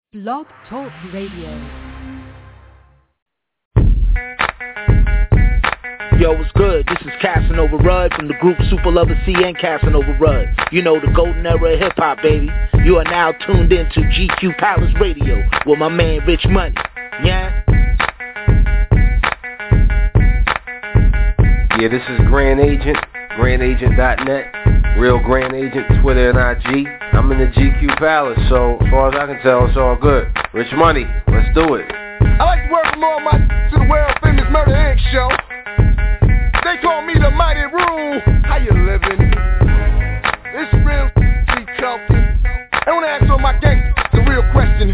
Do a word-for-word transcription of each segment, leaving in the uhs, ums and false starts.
Blog Talk Radio. Yo, what's good? This is Casanova Rudd from the group Super Lover C and Casanova Rudd. You know, the golden era of hip-hop, baby. You are now tuned in to G Q Palace Radio with my man Rich Money. Yeah? Yeah, this is Grand Agent, grand agent dot net, Real Grand Agent, Twitter and I G. I'm in the G Q Palace, so as far as I can tell, it's all good. Rich Money, let's do it. I like to welcome all my to the world-famous Murder Incorporated show. They call me the Mighty Rule. How you living? It's real street talking. I want to ask all my gangsters the real question.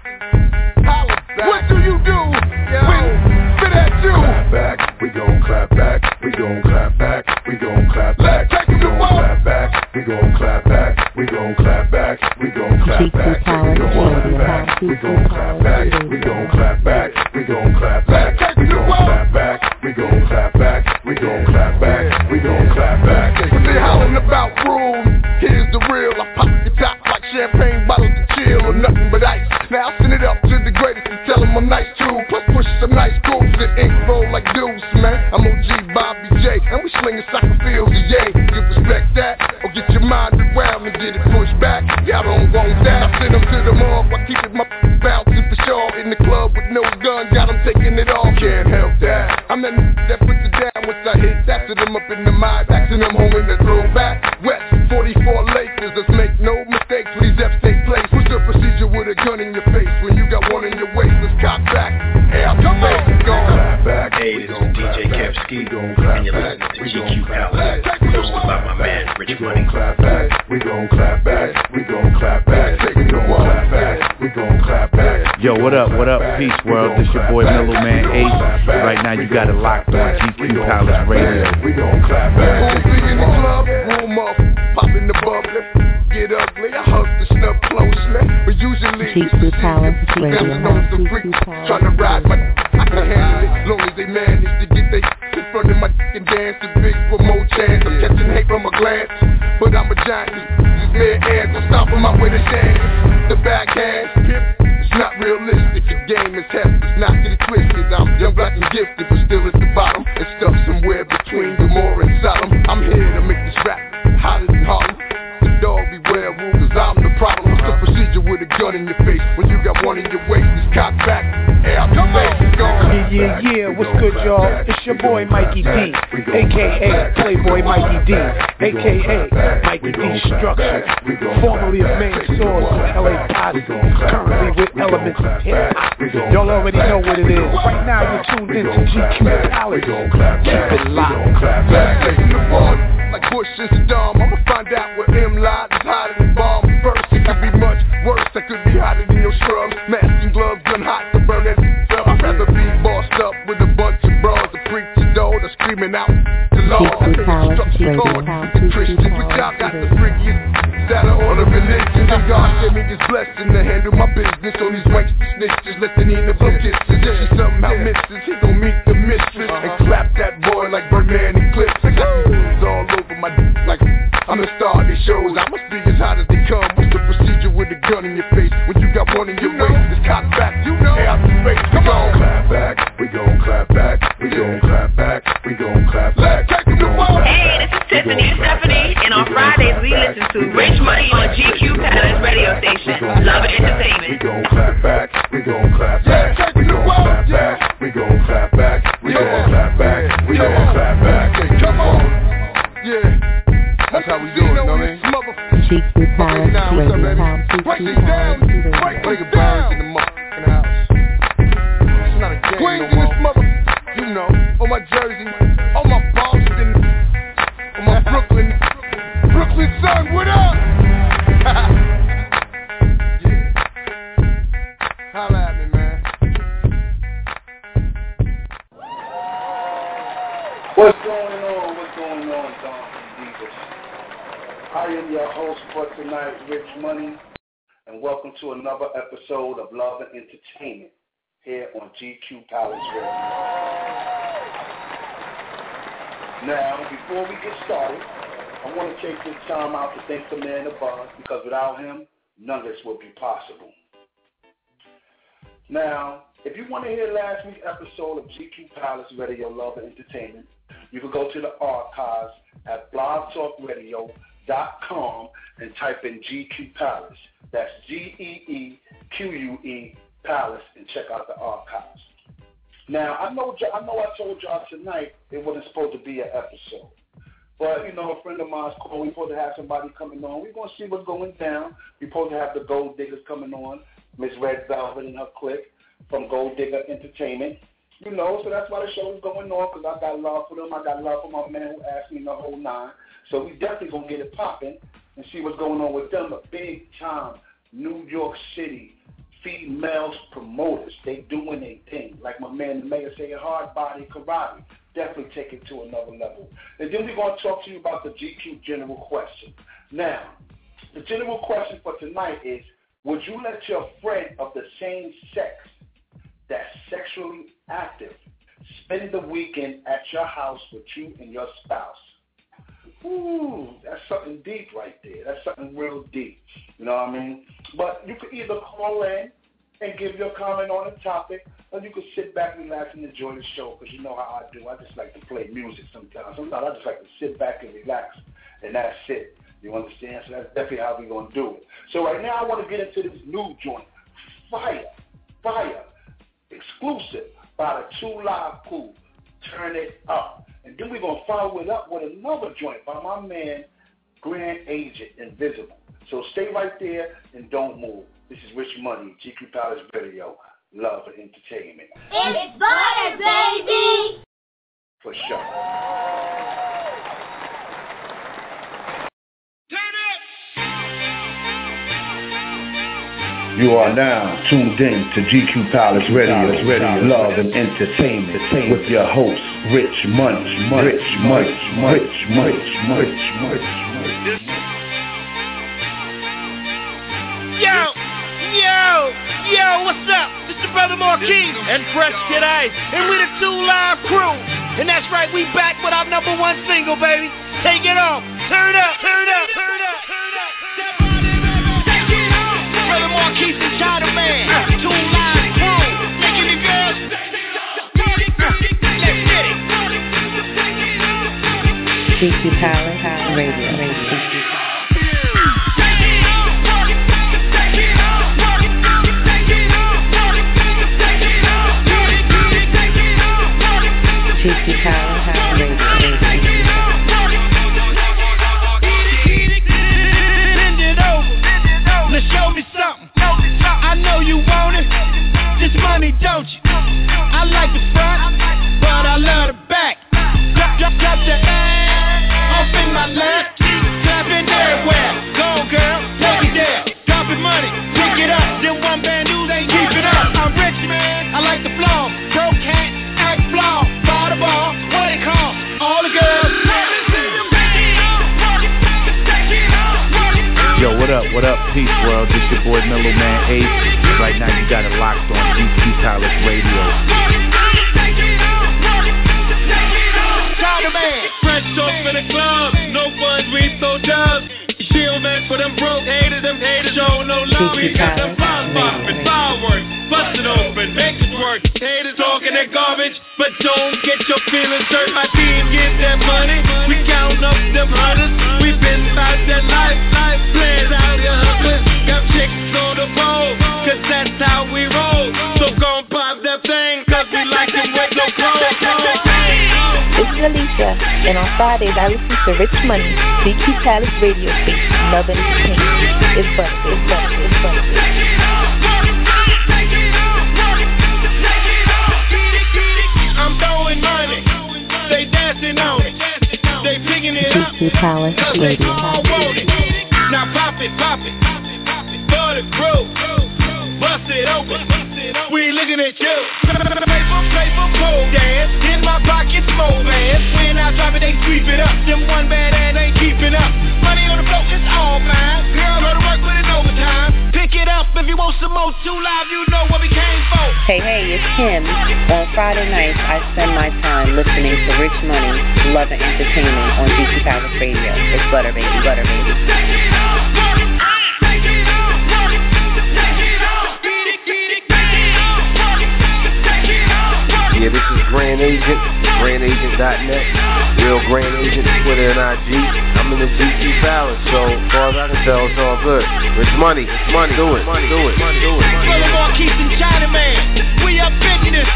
Holla back. What do you do Yo. when spit at you? Clap back, we gon' clap back. We gon' clap back. We gon' clap back. Let's take we it to gon' clap back. We gon' clap back. We gon' clap back. We gon' clap back. We gon' clap back. We gon' clap back. We gon' clap back. We gon' clap back. We gon' clap back. We gon' clap back. We gon' clap back. We gon' clap back. When they hollering about rules, here's the real. I pop the top like champagne bottles to chill or nothing but ice. Now I send it up to the greatest and tell them I'm nice too. Plus push some nice grooves and ink roll like dudes, man. I'm O G Bobby J, and we slinging soccer fields, yay. You respect that, or get your mind around and get it pushed back. Y'all don't want that. I send them to the mob, I keep it my bouncing for sure. In the club with no gun, got them taking it all. Can't help that. I'm that n- that puts it down once I hit. After them up in the mind, passing them home in the throwback. West forty-four Lakers, let's make no mistakes when these F's take place. What's the procedure with a gun in your face when you got one in your waist? Let's cock back. Hey, I'm come on. Clap back. Hey, this is D J Kevski, and you're listening to G Q Palace, hosted by my man Rich Money. We gon' clap back. We gon' clap back. We gon' clap back. We gon' clap back. We gon' clap back. Yo, what up, what up, Peace World? This your boy Mellow Man Ace. Right now you got it locked on G Q Palace Radio. We gon' clap back. Who's in the club? Room up, pop in the bubble. Get ugly, I hug the snub closely. But usually G Q Palace Radio. trying to ride my I can handle it, long as they manage to get they in front of my and dance the big for more chance. I'm catching hate from a glance, but I'm a giant. These bare hands will stop them out with a dance. The backhand, pimp, it's not realistic. The game is hefty, it's not get it twisted. I'm young, black, and gifted, but still at the bottom. It's stuck somewhere between Gomorrah and Sodom. I'm here to make this rap hotter than Harlem. The dog beware rule, cause I'm the problem. What's the procedure with a gun in your face when you got one in your waist? It's cock back. Hey, I'm come on. Yeah, yeah, yeah, what's good, y'all? It's your boy Mikey D, a k a. Playboy Mikey D, a k a. Mikey D Structure, formerly of Main Source of L A Posse, currently with Elements of Hip Hop. Y'all already know what it is. Right now you're tuned in to G Q Palace. Keep it locked. Taking the ball like Bush is a dumb. I'ma find out where M lies is hotter than bomb. First, it could be much worse. That could be hotter than your scrubs. Mask and gloves, gun hot to burn that up. I'd rather be bossed up with a bunch of bras. The preacher dog that's screaming out the Lord. Instruction card. The Christian, but y'all got the freakiest that are on the religion. And God gave me this blessing to handle my business on these white snitches. Let the Nina blow kisses. If she somehow misses, he gon' meet the mistress and clap that boy like Birdman and Clips. I got these all over my d- like I'm the star of these shows. I must be as hot as they come. What's the procedure with a gun in your face when you got one in your waist? It's cock back, you know. Hey, out the face, come on. Clap back. We gon' clap back. We gon' clap back. We gon' clap back. Hey, this is Tiffany Stephanie, and on Fridays we listen to Rich Money on G Q Palace radio station. Love and entertainment. We gon' clap back. We gon' clap back. We gon' clap back. We gon' clap back. We gon' clap back. We gon' clap back. Come on. Yeah. That's how we do it, you know what I mean? G Q Palace Radio. Break it down. Break it down in the motherfucking house. It's not a game Queens no in this mother, you know, on my Jersey, on my Boston, on my Brooklyn, Brooklyn son, what up? Yeah. Holla at me, man. What's going on? What's going on, Donkey Divas? I am your host for tonight, Rich Money, and welcome to another episode of Love and Entertainment here on G Q Palace Radio. Now, before we get started, I want to take this time out to thank the man above, because without him, none of this would be possible. Now, if you want to hear last week's episode of G Q Palace Radio Love and Entertainment, you can go to the archives at blog talk radio dot com and type in G Q Palace. That's G E E Q U E Palace, and check out the archives. Now, I know I know I told y'all tonight it wasn't supposed to be an episode. But, you know, a friend of mine's called. We're supposed to have somebody coming on. We're going to see what's going down. We're supposed to have the Gold Diggers coming on, Miss Red Velvet and her clique from Gold Digger Entertainment. You know, so that's why the show is going on, because I got love for them. I got love for my man who asked me the whole nine. So we definitely going to get it popping and see what's going on with them. A big-time New York City females promoters. They doing their thing. Like my man, the mayor, saying hard body karate. Definitely take it to another level. And then we're going to talk to you about the G Q general question. Now, the general question for tonight is, would you let your friend of the same sex that's sexually active spend the weekend at your house with you and your spouse? Ooh, that's something deep right there. That's something real deep. You know what I mean? But you could either call in and give your comment on the topic, or you could sit back, relax, and enjoy the show, because you know how I do. I just like to play music sometimes. Sometimes I just like to sit back and relax, and that's it. You understand? So that's definitely how we're going to do it. So right now I want to get into this new joint, Fire, Fire, exclusive by the Two Live Crew, Turn It Up. And then we're going to follow it up with another joint by my man, Grand Agent Invisible. So stay right there and don't move. This is Rich Money, G Q Palace Radio, Love and Entertainment. It's butter, baby! For sure. You are now tuned in to G Q Palace Radio, Radio, Love and Entertainment with your host, Rich Money, Rich Money, Rich Money, Rich Money. Yo, yo, yo, what's up? It's your brother Marquis and Fresh Kid Ice, and we the Two Live Crew. And that's right, we back with our number one single, baby. Take it off, turn up, turn up, turn up, turn up. Brother Marquis and China Man, Two Live Crew, making it good. Let's get it. G Q Palace Radio, Radio. G Q Palace Radio, Radio. Bend it over. Now show me something. I know you want it. This money, don't you? I like the front, but I love the back. Drop, drop, drop the ass off in my lap. Clapping everywhere. Go, girl, take it there. Dropping money, pick it up. Then one band news ain't keeping up. I'm rich, man. I like the flow. Bro can't act flaw. Ball the ball, what it call? All the girls. Yo, what up, what up, peace world, this your boy Mellow Man Ace. Right now you got it locked on G Q Palace Radio. China Man, fresh off in the club, no funds, we so dubs. Shield man for them broke haters, them haters show no love. We got them bomb popping, fireworks, busting open, make it work. Haters talking that garbage, but don't get your feelings hurt. My team get that money, we count up them hunters. We been about that life, life plans out here hustling. Got chicks on the pole, cause that's how we roll. So gon' pop that thing, cause we like it with no clothes. This is Alicia, and on Fridays I listen to Rich Money, G Q Palace Radio Station, Love and Entertainment. It's butter, it's butter, it's butter. I'm throwing money, they dancing on it, they picking it up, G Q Palace cause they Radio. all want it. Now pop it, pop it, for the crew, bust it open, we looking at you. Paper, paper, pole dance, in my pocket, smoke man. When I drop it, they sweep it up. Them one bad ass ain't keeping up. Money on the floor, it's all mine. Girl, go to work with it overtime. Pick it up if you want some more Two Live, you know what we came for. Hey, hey, it's Kim. On Friday nights, I spend my time listening to Rich Money, Love and Entertainment on G Q Palace Radio. It's butter, baby, butter, baby. Grand Agent, grand agent dot net, Real Grand Agent, Twitter and I G. I'm in the G Q Palace, so as far as I can tell, it's all good. Rich Money, Rich Money, do it, money, do it, money, do it. Brother Marquise and China Man, we up in this.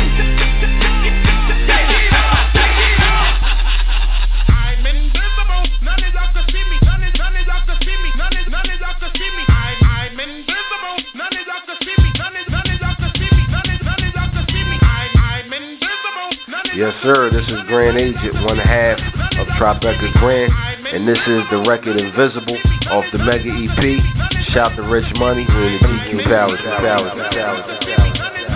I'm invisible, none of y'all can see me, none of none of y'all can see me, none of none of y'all can see me. I'm I'm invisible, none of y'all can see me, none of none of y'all can see me, none of none of y'all can see me. I'm I'm invisible, none of. Yes, sir. This is Grand Agent, one half of Tribeca Grand, and this is the record Invisible off the Mega E P. Shout to Rich Money, we're in the G Q Palace, Palace, Palace, Palace.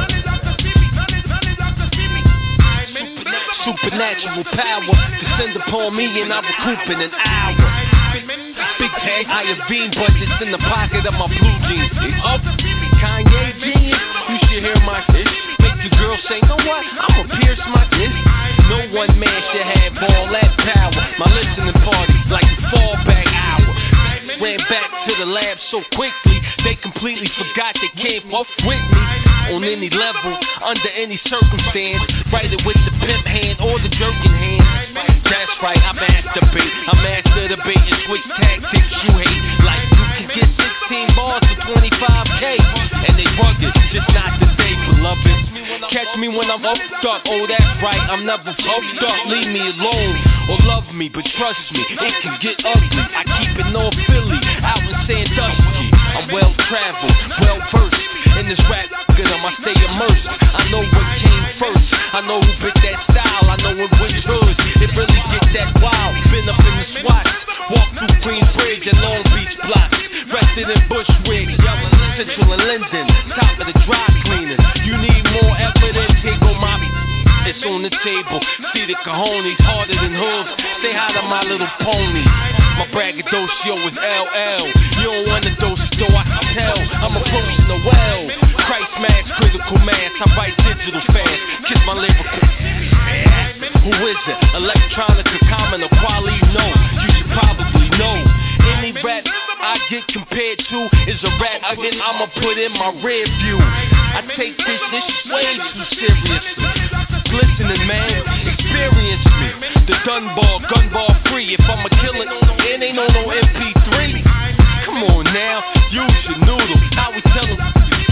Supernatural power descend upon me and I recoup in an hour. Big tag, I have beam budgets in the pocket of my blue jeans. Up, Kanye genius, you should hear my shit. Make the girl say, know what, I'ma pierce my dick. No one man should have all that power. My listening party like the fallback hour. Ran back to the lab so quickly, they completely forgot they can't fuck with me. On any level, under any circumstance, write it with the pimp hand or the jerking hand. That's right, I masturbate, I master the bait and switch tactics you hate. Like you can get sixteen bars for twenty-five K, and they rugged, just not today, beloved. Catch me when I'm fucked up, oh that's right, I'm never fucked up. Leave me alone, or love me, but trust me, it can get ugly. I keep it North Philly, out in Sandusky. I'm well traveled, well versed in this rap. I stay immersed, I know what came first, I know who bit that style, I know in which hood it really get that wild. Been up in the SWAT, walk through Queensbridge and Long Beach blocks, rested in Bushwick, yelling Central and Linden, top of the dry cleaners. You need more evidence, here go my, it's on the table. See the cojones harder than hooves, say hi to my little pony. My braggadocio is L L, you don't want to dose it though, I can tell, I'm approaching the well. Christ mass, critical mass, I write digital fast, kiss my lyrical. Who is it? Electronica, common or quality? No, you should probably know. Any rap I get compared to is a rap again I'ma put in my rear view. I take this, this way too seriously. Listening man, experience me. The Dunbar, gunbar free. If I'm a killer, it ain't on no M P three. Come on now, use your noodle. How we tell them?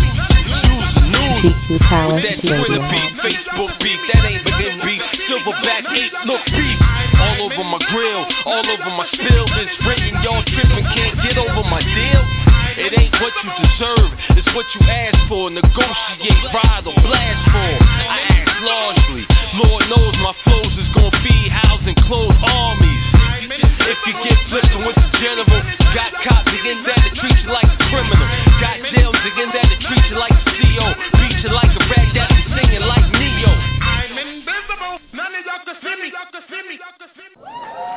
G Q Palace that Twitter beat, Facebook beat, that ain't begin beat. Silverback eight, look beat. All over my grill, all over my spill. It's written, y'all tripping, can't get over my deal. It ain't what you deserve, it's what you ask for. Negotiate, ride or blast for. I ask largely, Lord knows my flows is gonna feed, house and clothe armies. If you get flipping with the general, got cops again that to treat you like a criminal. Got jails again that to treat you like a C O. Beat you like a rag that be singing like Neo. I'm invisible, none of y'all can see me, y'all can see me, y'all can see me.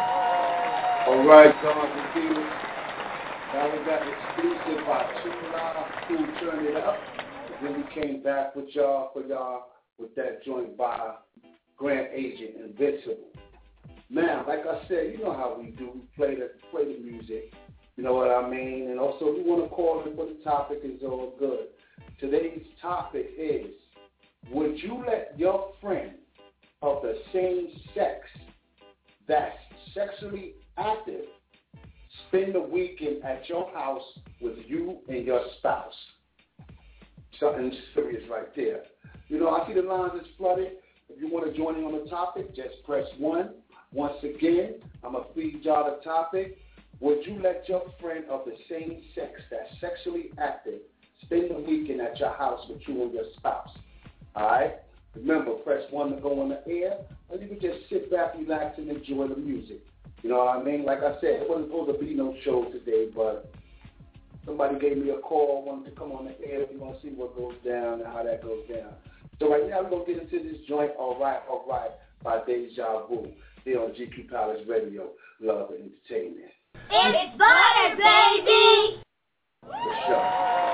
All right, Don and Peter. That was that exclusive by Two Live, who turned it up. And then we came back with y'all for y'all with that joint by Grand Agent Invisible. Now, like I said, you know how we do. We play the play the music. You know what I mean? And also, we want to call it what the topic is all good. Today's topic is, would you let your friend of the same sex that's sexually active spend the weekend at your house with you and your spouse? Something serious right there. You know, I see the lines is flooded. If you want to join in on the topic, just press one. Once again, I'm going to feed y'all the topic. Would you let your friend of the same sex that's sexually active spend the weekend at your house with you and your spouse? All right? Remember, press one to go on the air, or you can just sit back, relax, and enjoy the music. You know what I mean? Like I said, it wasn't supposed to be no show today, but somebody gave me a call, wanted to come on the air. We're going to see what goes down and how that goes down. So right now, we're going to get into this joint, All Right, All Right, by Deja Vu, here on G Q Palace Radio, Love and Entertainment. It's butter, baby! For sure.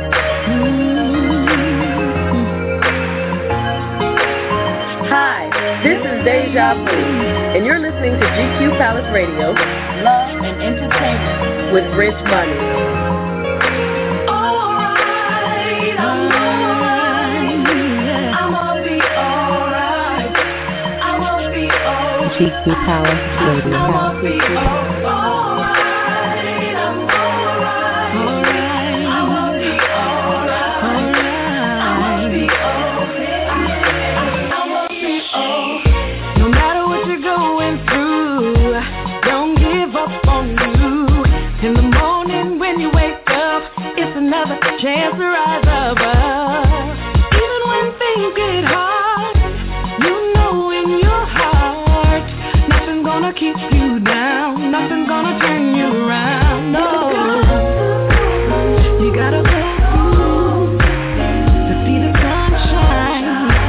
Hi, This is Deja Vu, and you're listening to G Q Palace Radio, Love and Entertainment with Rich Money. G Q Palace Radio. Chance to rise above. Even when things get hard, you know in your heart, nothing's gonna keep you down, nothing's gonna turn you around, no. You gotta go through to see the sunshine.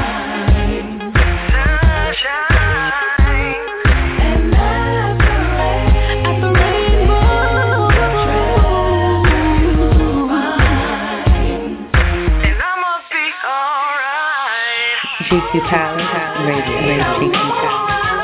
Sunshine. And that's the rain, at the rainbow. G Q Palace Radio, Radio, G Q Palace.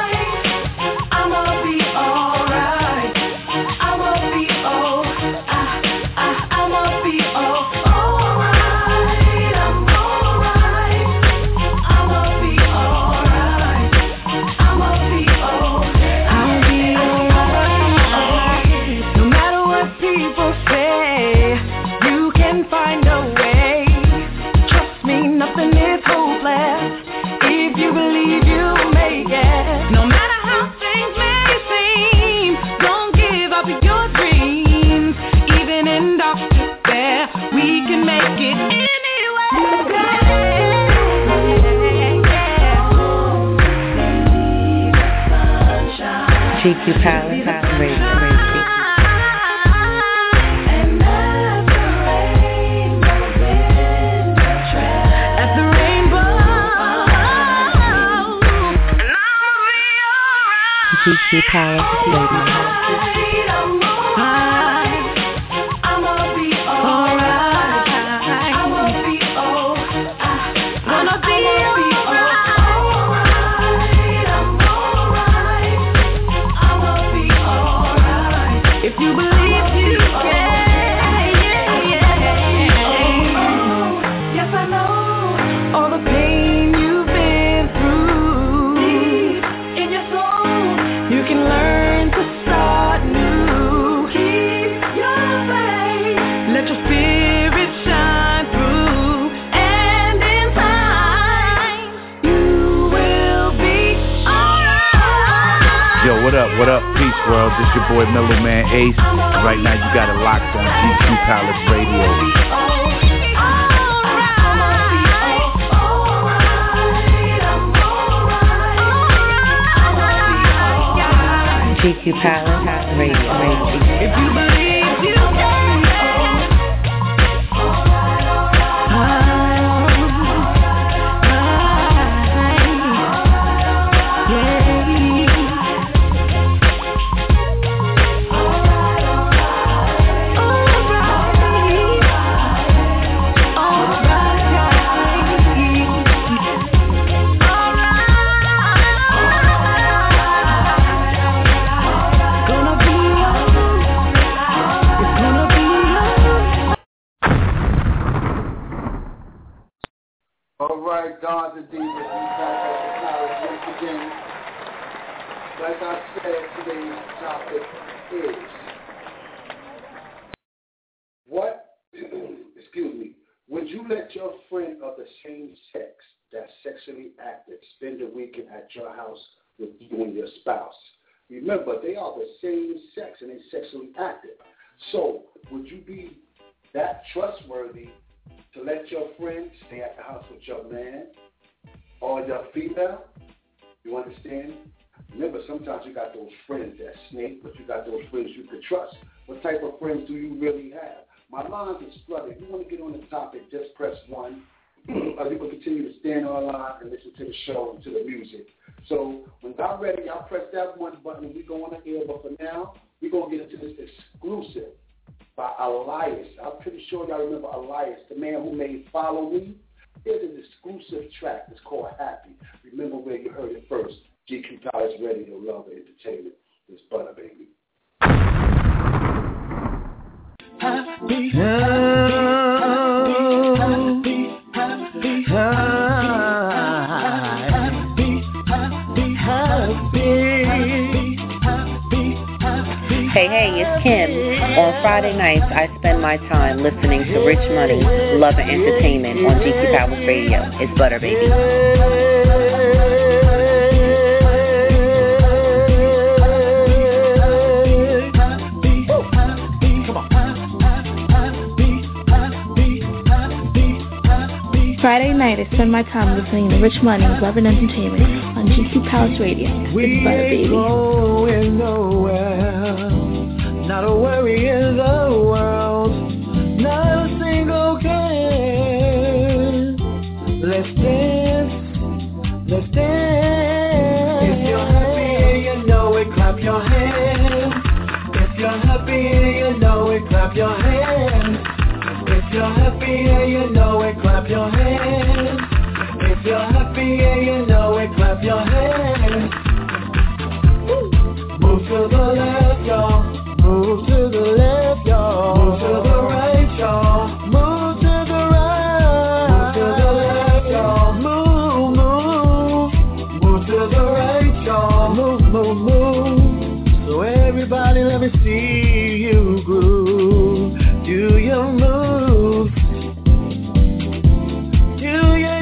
G Q Palace Radio, Radio. G Q Palace Radio. What up, what up, peace world, this your boy Mellow Man Ace. Right now you got it locked on G Q Palace Radio. G Q Palace Radio, Radio. If you believe you can. Gods and demons, we back at the college once again. Like I said, today's topic is what, excuse me, would you let your friend of the same sex that's sexually active spend a weekend at your house with you and your spouse? Remember, they are the same sex and they're sexually active. So, would you be that trustworthy to let your friend stay at the house with your man or your female? You understand? Remember, sometimes you got those friends that snake, but you got those friends you could trust. What type of friends do you really have? My lines is flooded. If you want to get on the topic, just press one. Or you can continue to stand on the line and listen to the show and to the music. So when y'all ready, y'all press that one button and we go on the air. But for now, we're going to get into this exclusive by Elias. I'm pretty sure y'all remember Elias, the man who made Follow Me. Here's an exclusive track that's called Happy. Remember where you heard it first. G Q Palace Radio, Love and Entertainment. It's Butter, baby. Happy, happy, happy, happy, happy, happy. Hey, hey, it's Kim. On Friday nights, I spend my time listening to Rich Money, Love and Entertainment on G Q Palace Radio. It's Butter, baby. Friday night, I spend my time listening to Rich Money, Love and Entertainment on G Q Palace Radio. It's Butter, baby. Going nowhere, not a worry in the world, not a single care. Let's dance, let's dance. If you're happy and you know it, clap your hands. If you're happy and you know it, clap your hands. If you're happy and you know it, clap your hands. If you're happy and you know it, clap your hands. Move to the left, y'all. Move to the left, y'all. Move to the right, y'all. Move to the right. Move to the left, y'all. Move, move. Move to the right, y'all. Move, move, move. So everybody, let me see you groove. Do your move. Do your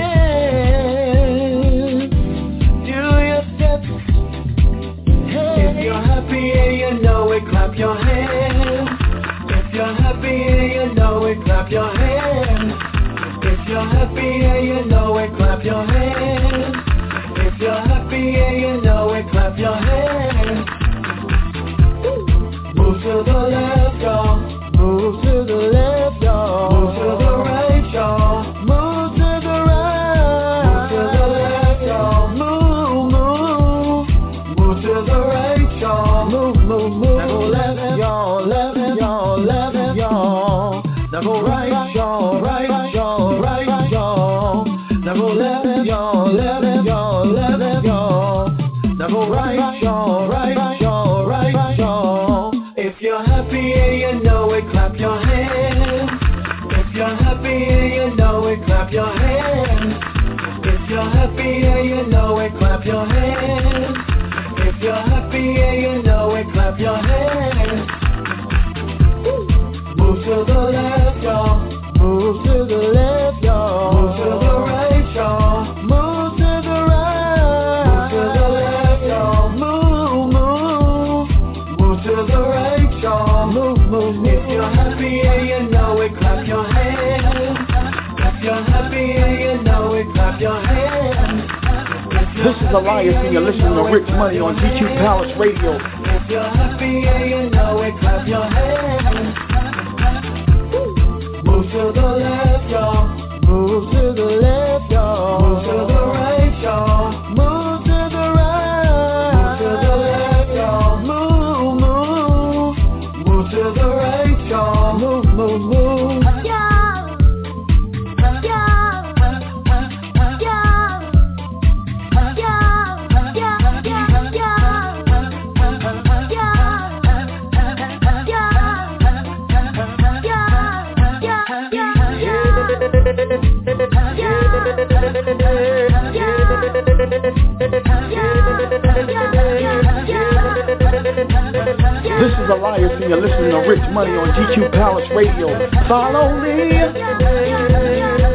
dance. Do your steps. Hey. If you're happy and you know it, clap your hands. If you're happy and you know it, clap your hands. If you're happy and you know it, clap your hands. If you're happy and you know it, clap your hands. Move to the left, y'all. Move to the left, y'all. Move to the right, y'all. Move to the right. Move to the left, y'all. Move, move. Move to the right, y'all. Move, move, move. Now go left, y'all. Left, y'all. Left, y'all. Now go right, y'all. Right, y'all. Right, y'all. Now go left, y'all. Left, y'all. Left, y'all. Now go right, y'all. Right, y'all. Right, y'all. If you're happy and you know it, clap your hands. If you're happy and you know it, clap your hands. If you're happy and you know it, clap your hands. If you're happy and you know it, clap your hands. Move to the left, y'all. Move to the left, y'all. Move to the right, y'all. Move to the right. Move to the left, y'all. Move, move. Move to the right, y'all. Move, move, move. If you're happy and you know it, clap your hands. If you're happy and you know it, clap your hands. This is Elias and you're listening to Rich Money on G Q Palace Radio. If you're happy and you know it, clap your hands. Move to the left, y'all. Move to the left, y'all. Move to the right, y'all. Move to the right. Move to the left, y'all. Move, move. Move to the right, y'all. Move, move, move. This is Elias and you're listening to Rich Money on G Q Palace Radio. Follow me.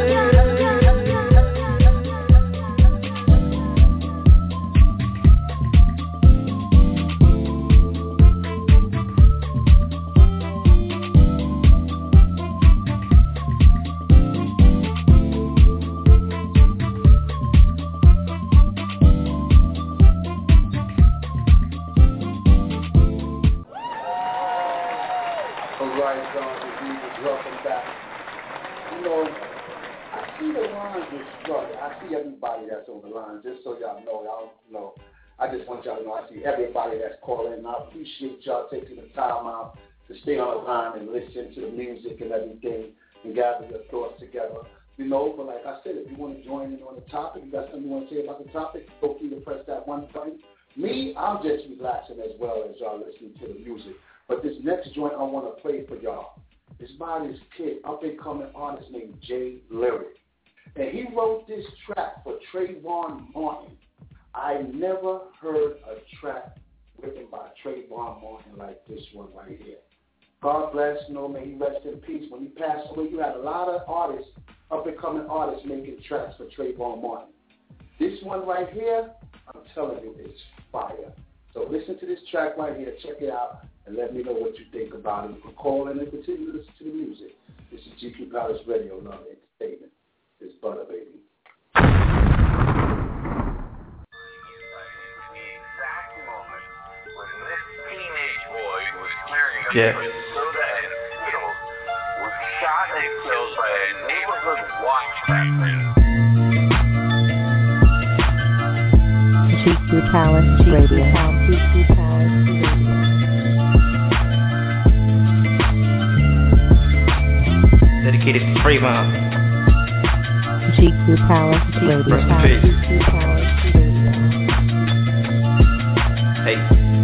Just so y'all know, y'all know, I just want y'all to know I see everybody that's calling, and I appreciate y'all taking the time out to stay on the line and listen to the music and everything and gather your thoughts together. You know, but like I said, if you want to join in on the topic, you got something you want to say about the topic, feel free to press that one button. Me, I'm just relaxing as well as y'all listening to the music. But this next joint I want to play for y'all is by this kid, up-and-coming artist named Jay Lyric. And he wrote this track for Trayvon Martin. I never heard a track written by Trayvon Martin like this one right here. God bless, you know, may he rest in peace. When he passed away, you had a lot of artists, up-and-coming artists, making tracks for Trayvon Martin. This one right here, I'm telling you, it's fire. So listen to this track right here, check it out, and let me know what you think about it. You can call in and continue to listen to the music. This is G Q Palace Radio, Love Entertainment. It's Butter Baby. Yeah. Was shot and killed by a neighborhood watchman. G Q Palace Radio. G Q Palace Radio. Dedicated to Trayvon. G Q Palace Radio. Rest in peace. G Q Palace Radio. Hey.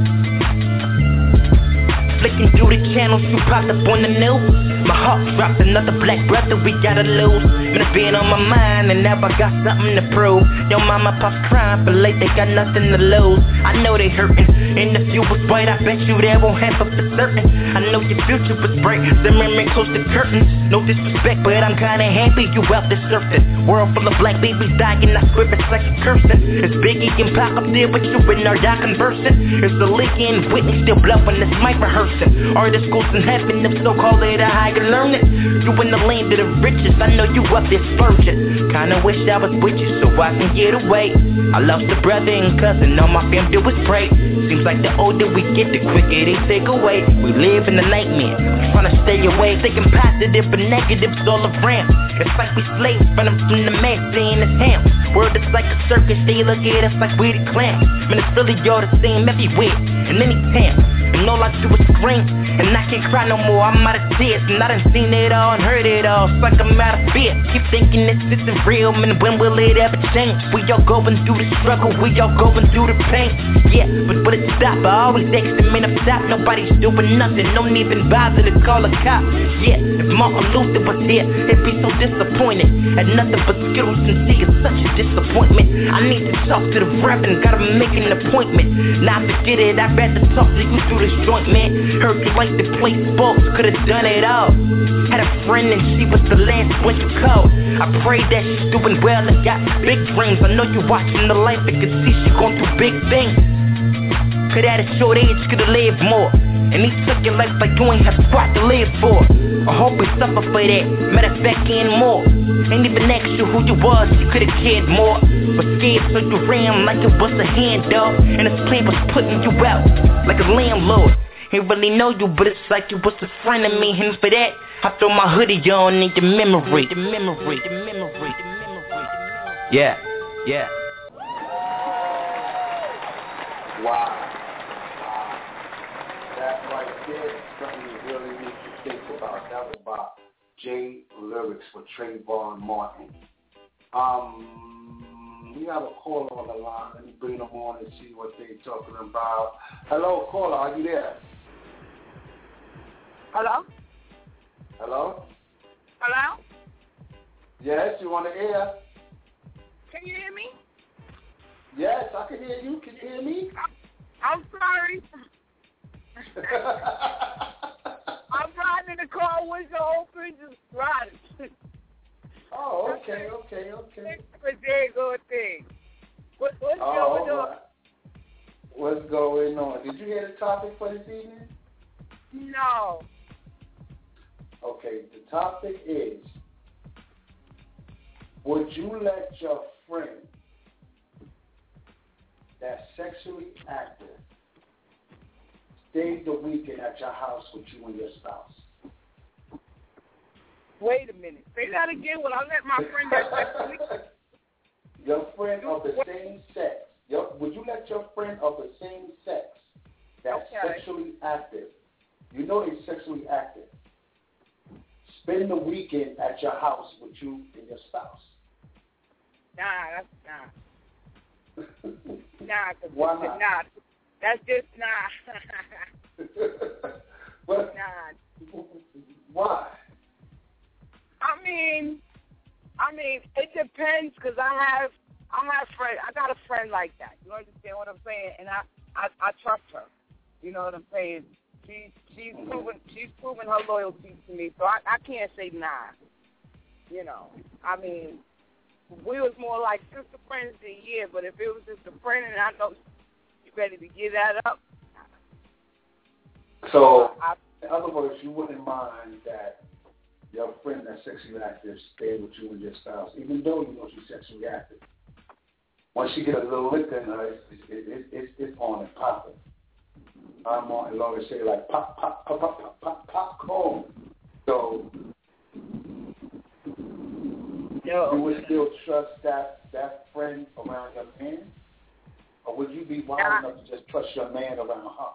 Flicking through the channels, you popped up on the news. My heart dropped, another black brother we gotta lose. Been a been on my mind and now I got something to prove. Yo mama pops crying, but like they got nothing to lose. I know they hurting, and if you was white, I bet you they won't have it for certain. I know your future was bright, Zimmerman close the curtains. No disrespect, but I'm kinda happy you out there surfing. World full of black babies dying, I swear it's like a cursing. It's Biggie and Pac up there, but you and our y'all conversing. It's the Licky and Whitney still blowing this mic rehearsing. Artist schools in heaven, if so call it a higher learning. You in the land of the richest, I know you up there splurging. Kinda wish I was with you so I can get away. I lost a brother and cousin, all my fam do is pray. Seems like the older we get, the quicker they take away. We live in a nightmare, I'm trying to stay away. Thinking positive but negatives all around. It's like we slaves running from the man saying it's him. Word is like a circus, they look at us like we the clowns. Man, it's really all the same everywhere, in any town. And all I do is scream, and I can't cry no more, I'm out of tears. And I done seen it all and heard it all, it's like I'm out of fear. Keep thinking this isn't real, man, when will it ever change? We all going through the struggle, we all going through the pain. Yeah, but will it stop? I always ask the men up top, nobody's doing nothing, don't even bother to call a cop. Yeah, if Martin Luther was here, he'd be so disappointed. Had nothing but Skittles and see, it's such a disappointment. I need to talk to the reverend, gotta make an appointment. Now forget it, I'd rather talk to you through this joint, man. Heard you like to play sports, could've done it all. Had a friend and she was the last winter cold. I pray that she's doing well and got big dreams. I know you watching the life and can see she going through big things. Could at a short age, could've lived more. And he took your life like you ain't have squat to live for. I hope we suffer for that, matter of fact and more. Ain't even asked you who you was, you could've cared more. Was scared so you ran like it was a hand dog. And his plan was putting you out like a landlord. He really know you, but it's like you was a friend of me. And for that, I throw my hoodie on in your memory. The memory, the memory, the memory. Yeah, yeah. Wow. Wow. That right there is something you really need to think about. That was by Jay Lyrics for Trayvon Martin. Um, we have a caller on the line. Let me bring them on and see what they're talking about. Hello, caller. Are you there? Hello? Hello? Hello? Yes, you on the air? Can you hear me? Yes, I can hear you. Can you hear me? I'm sorry. I'm riding in the car, window open, just riding. Oh, okay, okay, okay. It's a very good thing. What, what's oh, going on? Right. What's going on? Did you hear the topic for this evening? No. Okay, the topic is, would you let your friend that's sexually active stay the weekend at your house with you and your spouse? Wait a minute. Say that again. Will I let my friend that's sexually Your friend of the same sex. Your, would you let your friend of the same sex that's okay. sexually active, you know they're sexually active, spend the weekend at your house with you and your spouse? Nah, that's nah. Nah, cause Why not? Nah, that's just nah. What? Nah. Why? I mean, I mean, it depends because I have, I have friend, I got a friend like that. You understand what I'm saying? And I, I, I trust her. You know what I'm saying? She, she's proven, she's proven her loyalty to me. So I, I can't say nah. You know, I mean, we was more like sister friends than yeah. But if it was just a friend and I know you ready to give that up. So, I, in other words, you wouldn't mind that your friend that's sexually active stay with you and your spouse, even though you know she's sexually active. Once she get a little liquor in her, it's, it, it, it's, it's on and popping. I'm on, as long as say like pop, pop, pop, pop, pop, pop, popcorn. So, Yo. you would still trust that, that friend around your man? Or would you be wild nah. enough to just trust your man around her?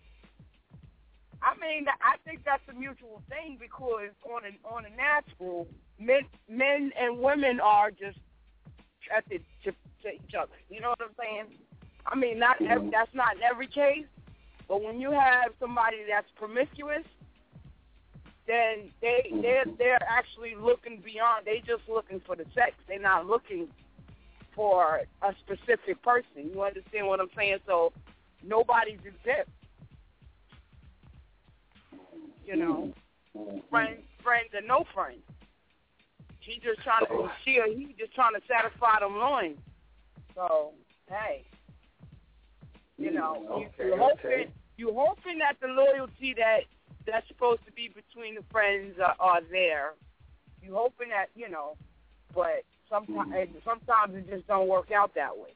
I mean, I think that's a mutual thing because on a, on a natural, men, men and women are just attracted to, to each other. You know what I'm saying? I mean, not every, that's not in every case, but when you have somebody that's promiscuous, then they they're they're actually looking beyond. They just looking for the sex. They're not looking for a specific person. You understand what I'm saying? So nobody's exempt. You know, friends, friends, and no friends. She just trying to, she or he just trying to satisfy them loins. So, hey, you know, okay, you, you hoping, okay. you hoping that the loyalty that that's supposed to be between the friends are, are there. You hoping that, you know, but sometimes, mm. sometimes it just don't work out that way.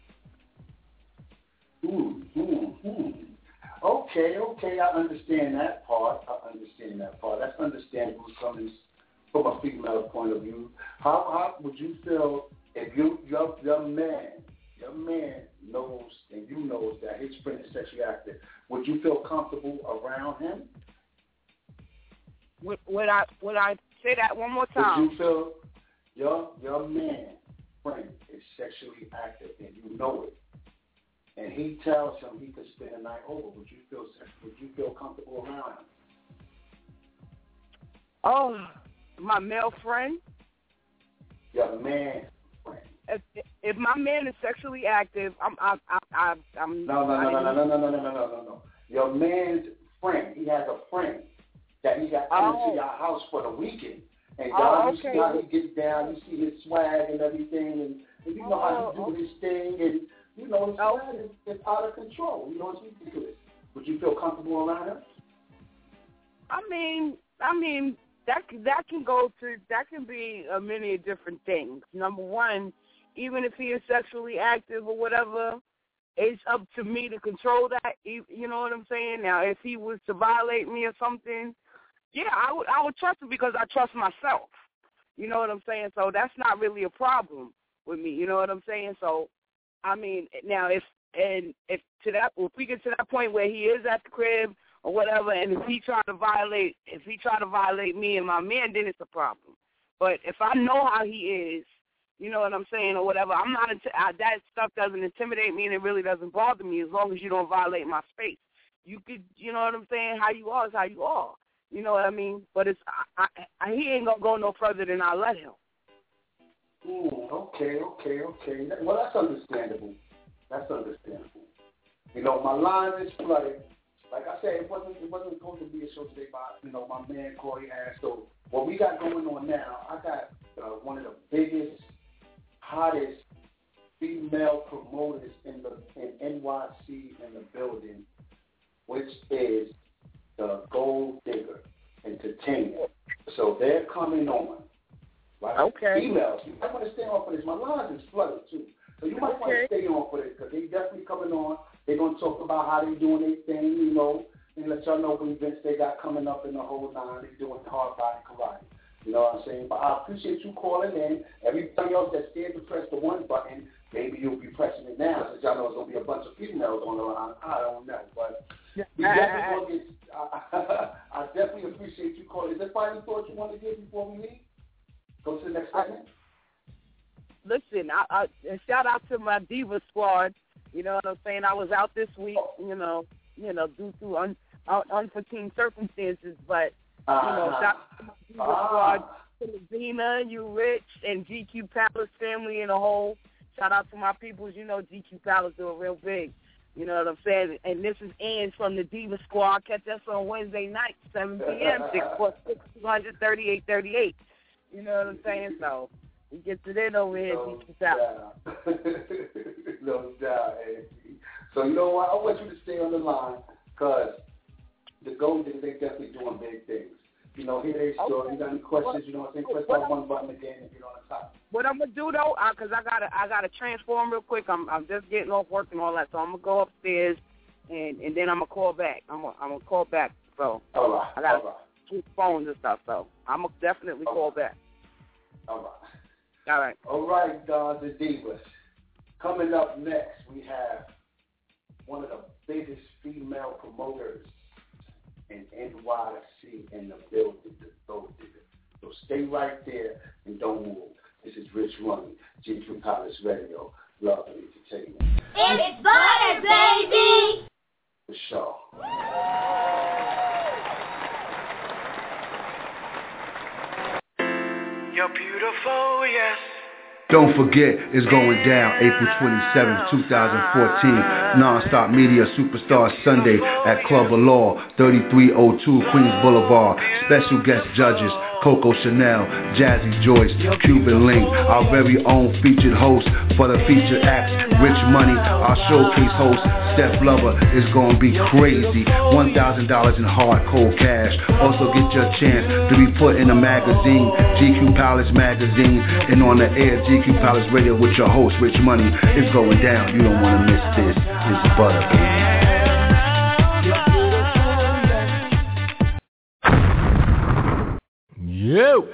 Hmm, hmm, hmm. Okay, okay, I understand that part. I understand that part. That's understandable from from a female point of view. How how would you feel if you your your man your man knows and you knows that his friend is sexually active? Would you feel comfortable around him? Would, would I would I say that one more time? Would you feel your your man friend is sexually active and you know it? And he tells him he could spend the night over. Would you feel would you feel comfortable around him? Oh, my male friend? Your man friend. If, if my man is sexually active, I'm I'm I'm, I'm no no no no no no no no no no no no. Your man's friend. He has a friend that he got coming oh. to your house for the weekend, and y'all oh, you okay. see how he gets down. You see his swag and everything, and, and you know oh, how he do okay. his thing and. You know, his oh. swag is, is out of control. You know, it's ridiculous. Would you feel comfortable around him? I mean, I mean that that can go to that can be a many different things. Number one, even if he is sexually active or whatever, it's up to me to control that. You know what I'm saying? Now, if he was to violate me or something, yeah, I would I would trust him because I trust myself. You know what I'm saying? So that's not really a problem with me. You know what I'm saying? So. I mean, now if and if to that if we get to that point where he is at the crib or whatever, and if he try to violate if he try to violate me and my man, then it's a problem. But if I know how he is, you know what I'm saying, or whatever, I'm not inti- I, that stuff doesn't intimidate me and it really doesn't bother me as long as you don't violate my space. You could, you know what I'm saying? How you are is how you are. You know what I mean? But it's I, I, I, he ain't gonna go no further than I let him. Mm, okay, okay, okay. Well, that's understandable. That's understandable. You know, my line is flooded. Like I said, it wasn't it wasn't supposed to be a show today by, you know, my man Corey asked. So what we got going on now, I got uh, one of the biggest, hottest female promoters in the in N Y C in the building, which is the Gold Digger Entertainment. So they're coming on. Right? Okay. Emails. You might want to stay on for this. My lines is flooded too. So you might okay. want to stay on for this because they definitely coming on. They're going to talk about how they doing their thing, you know, and let y'all know what events they got coming up in the whole nine. They're doing hard body karate. You know what I'm saying? But I appreciate you calling in. Everybody else that's scared to press the one button, maybe you'll be pressing it now since y'all know it's going to be a bunch of females on the line. I don't know. But we definitely going to get, I, I I definitely appreciate you calling. Is there final thoughts you want to give before we leave? Go to the next segment. Listen, I, I, and shout out to my Diva squad. You know what I'm saying? I was out this week, you know, you know, due to un, un, unforeseen circumstances, but, you know, uh-huh. shout out to my Diva uh-huh. squad, to Lazina, you Rich, and G Q Palace family in a whole. Shout out to my peoples. You know G Q Palace doing real big. You know what I'm saying? And this is Ann from the Diva Squad. Catch us on Wednesday night, seven p.m., six four six, two hundred, thirty-eight thirty-eight. You know what I'm saying? So we get to it over here, no G Q Palace. No doubt, Andy. So you know what? I want you to stay on the line because the Golden, they definitely doing big things. You know, hear their story. Okay. You got any questions? You know what I'm saying? Press that one button again and get on the top. What I'm gonna do though, because I gotta, I gotta transform real quick. I'm, I'm just getting off work and all that, so I'm gonna go upstairs and, and then I'm gonna call back. I'm gonna, I'm gonna call back. So all right, I gotta all right. keep phones and stuff. So I'm gonna definitely all call right. back. All right. All right. All right, Dons and Divas. Coming up next, we have one of the biggest female promoters in N Y C in the building, the Gold Digger. So stay right there and don't move. This is Rich Money, G Q Palace Radio, Love and Entertainment. It's butter, baby! For sure. You're beautiful, yes. Don't forget, it's going down April twenty-seventh, twenty fourteen, Non-Stop Media Superstar Sunday at Club of Law, thirty-three oh two Queens Boulevard. Special guest judges, Coco Chanel, Jazzy Joyce, Cuban Link, our very own featured host for the featured acts, Rich Money, our showcase host, Steph Lover, is going to be crazy. one thousand dollars in hard cold cash. Also get your chance to be put in a magazine, G Q Palace Magazine, and on the air, G Q Palace Radio with your host, Rich Money. It's going down. You don't want to miss this. It's butter, baby. Yo!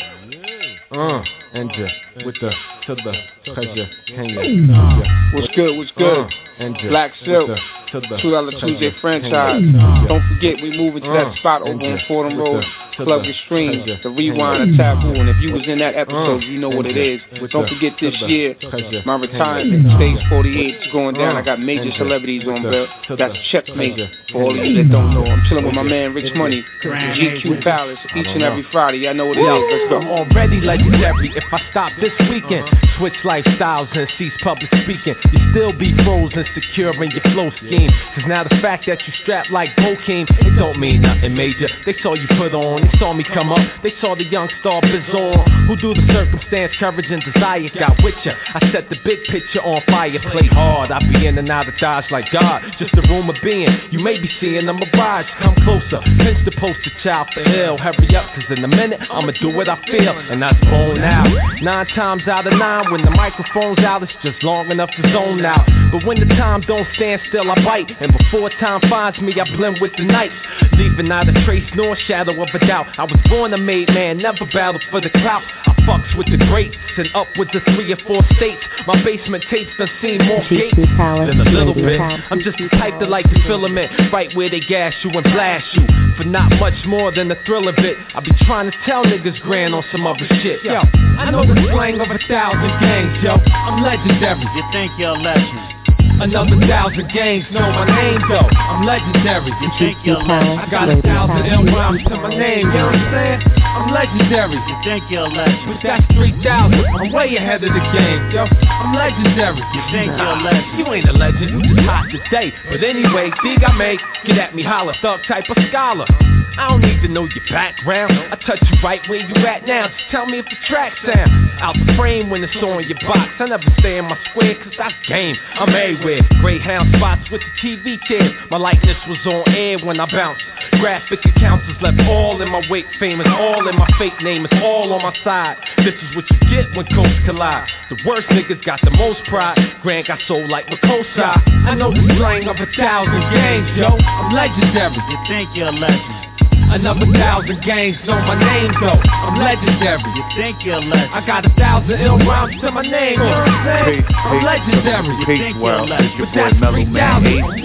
Uh, and uh, with the, to the pleasure, hanging. Uh, what's good, what's good? Uh, and Black Silk, to the two dollar Tuesday franchise. Uh, Don't forget, we moving to that uh, spot over on Fordham Road, Club the, Extreme, the Rewind and Taboo. And if you was in that episode, uh, you know what it is. With Don't the, forget this the, year, pleasure, my retirement, Stage forty-eight is going down. Uh, I got major the, celebrities on the, bill. That's the, Checkmate. pleasure, For all of you that don't know, I'm chilling with my man Rich Money, G Q Palace, each and every Friday. I know what it is. Let's go. I'm already legendary. If I stop this weekend, switch lifestyles and cease public speaking, you still be frozen, secure in your flow scheme. Cause now the fact that you strapped like Bokeem, it don't mean nothing major. They saw you put on, they saw me come up, they saw the young star Bizarre, who do the circumstance, courage and desire got with ya. I set the big picture on fire, play hard. I be in and out of Dodge like God, just a room of being. You may be seeing a mirage, come closer, pinch the poster child for ill. Hurry up, cause in a minute I'ma do what I feel, and that's bone out. Nine times out of nine, when the microphone's out, it's just long enough to zone out. But when the time don't stand still, I bite, and before time finds me, I blend with the night, leaving not a trace nor shadow of a doubt. I was born a made man, never battled for the clout. I fucks with the greats and upwards of three or four states. My basement tapes done seen more gates than a little bit. I'm just the type that like the filament, right where they gas you and blast you for not much more than the thrill of it. I be trying to tell niggas grand on some other shit. Yo, I know the slang of a thousand gangs, yo. I'm legendary. You think you're a legend? Another thousand gangs know my name though. I'm legendary. You think you're a legend? I got a thousand ill rhymes to my name. You know what I'm saying? I'm legendary. You think you're a legend? But that's three thousand. I'm way ahead of the game, yo. I'm legendary. You think you're a legend? You ain't a legend. You just hot today. But anyway, dig I make. Get at me, holler, thug type of scholar. I don't need to know your background. I touch you right where you at now. Just tell me if the track sound out the frame when it's on your box. I never stay in my square cause that's game. I'm everywhere. Greyhound spots with the T V kids. My likeness was on air when I bounced. Graphic accounts is left all in my wake. Fame is all in my fake name. It's all on my side. This is what you get when coasts collide. The worst niggas got the most pride. Grant got sold like Makosa. I know the slang of a thousand gangs, yo. I'm legendary. You think you're a legend? Another thousand gangs know my name though. I'm legendary. You think you're a legend? I got a thousand ill rhymes to my name. You know what I'm saying? Peace, I'm peace, legendary. peace, you think world. you're a It's your But boy that's Mellow three Man thousand. Ace. I'm way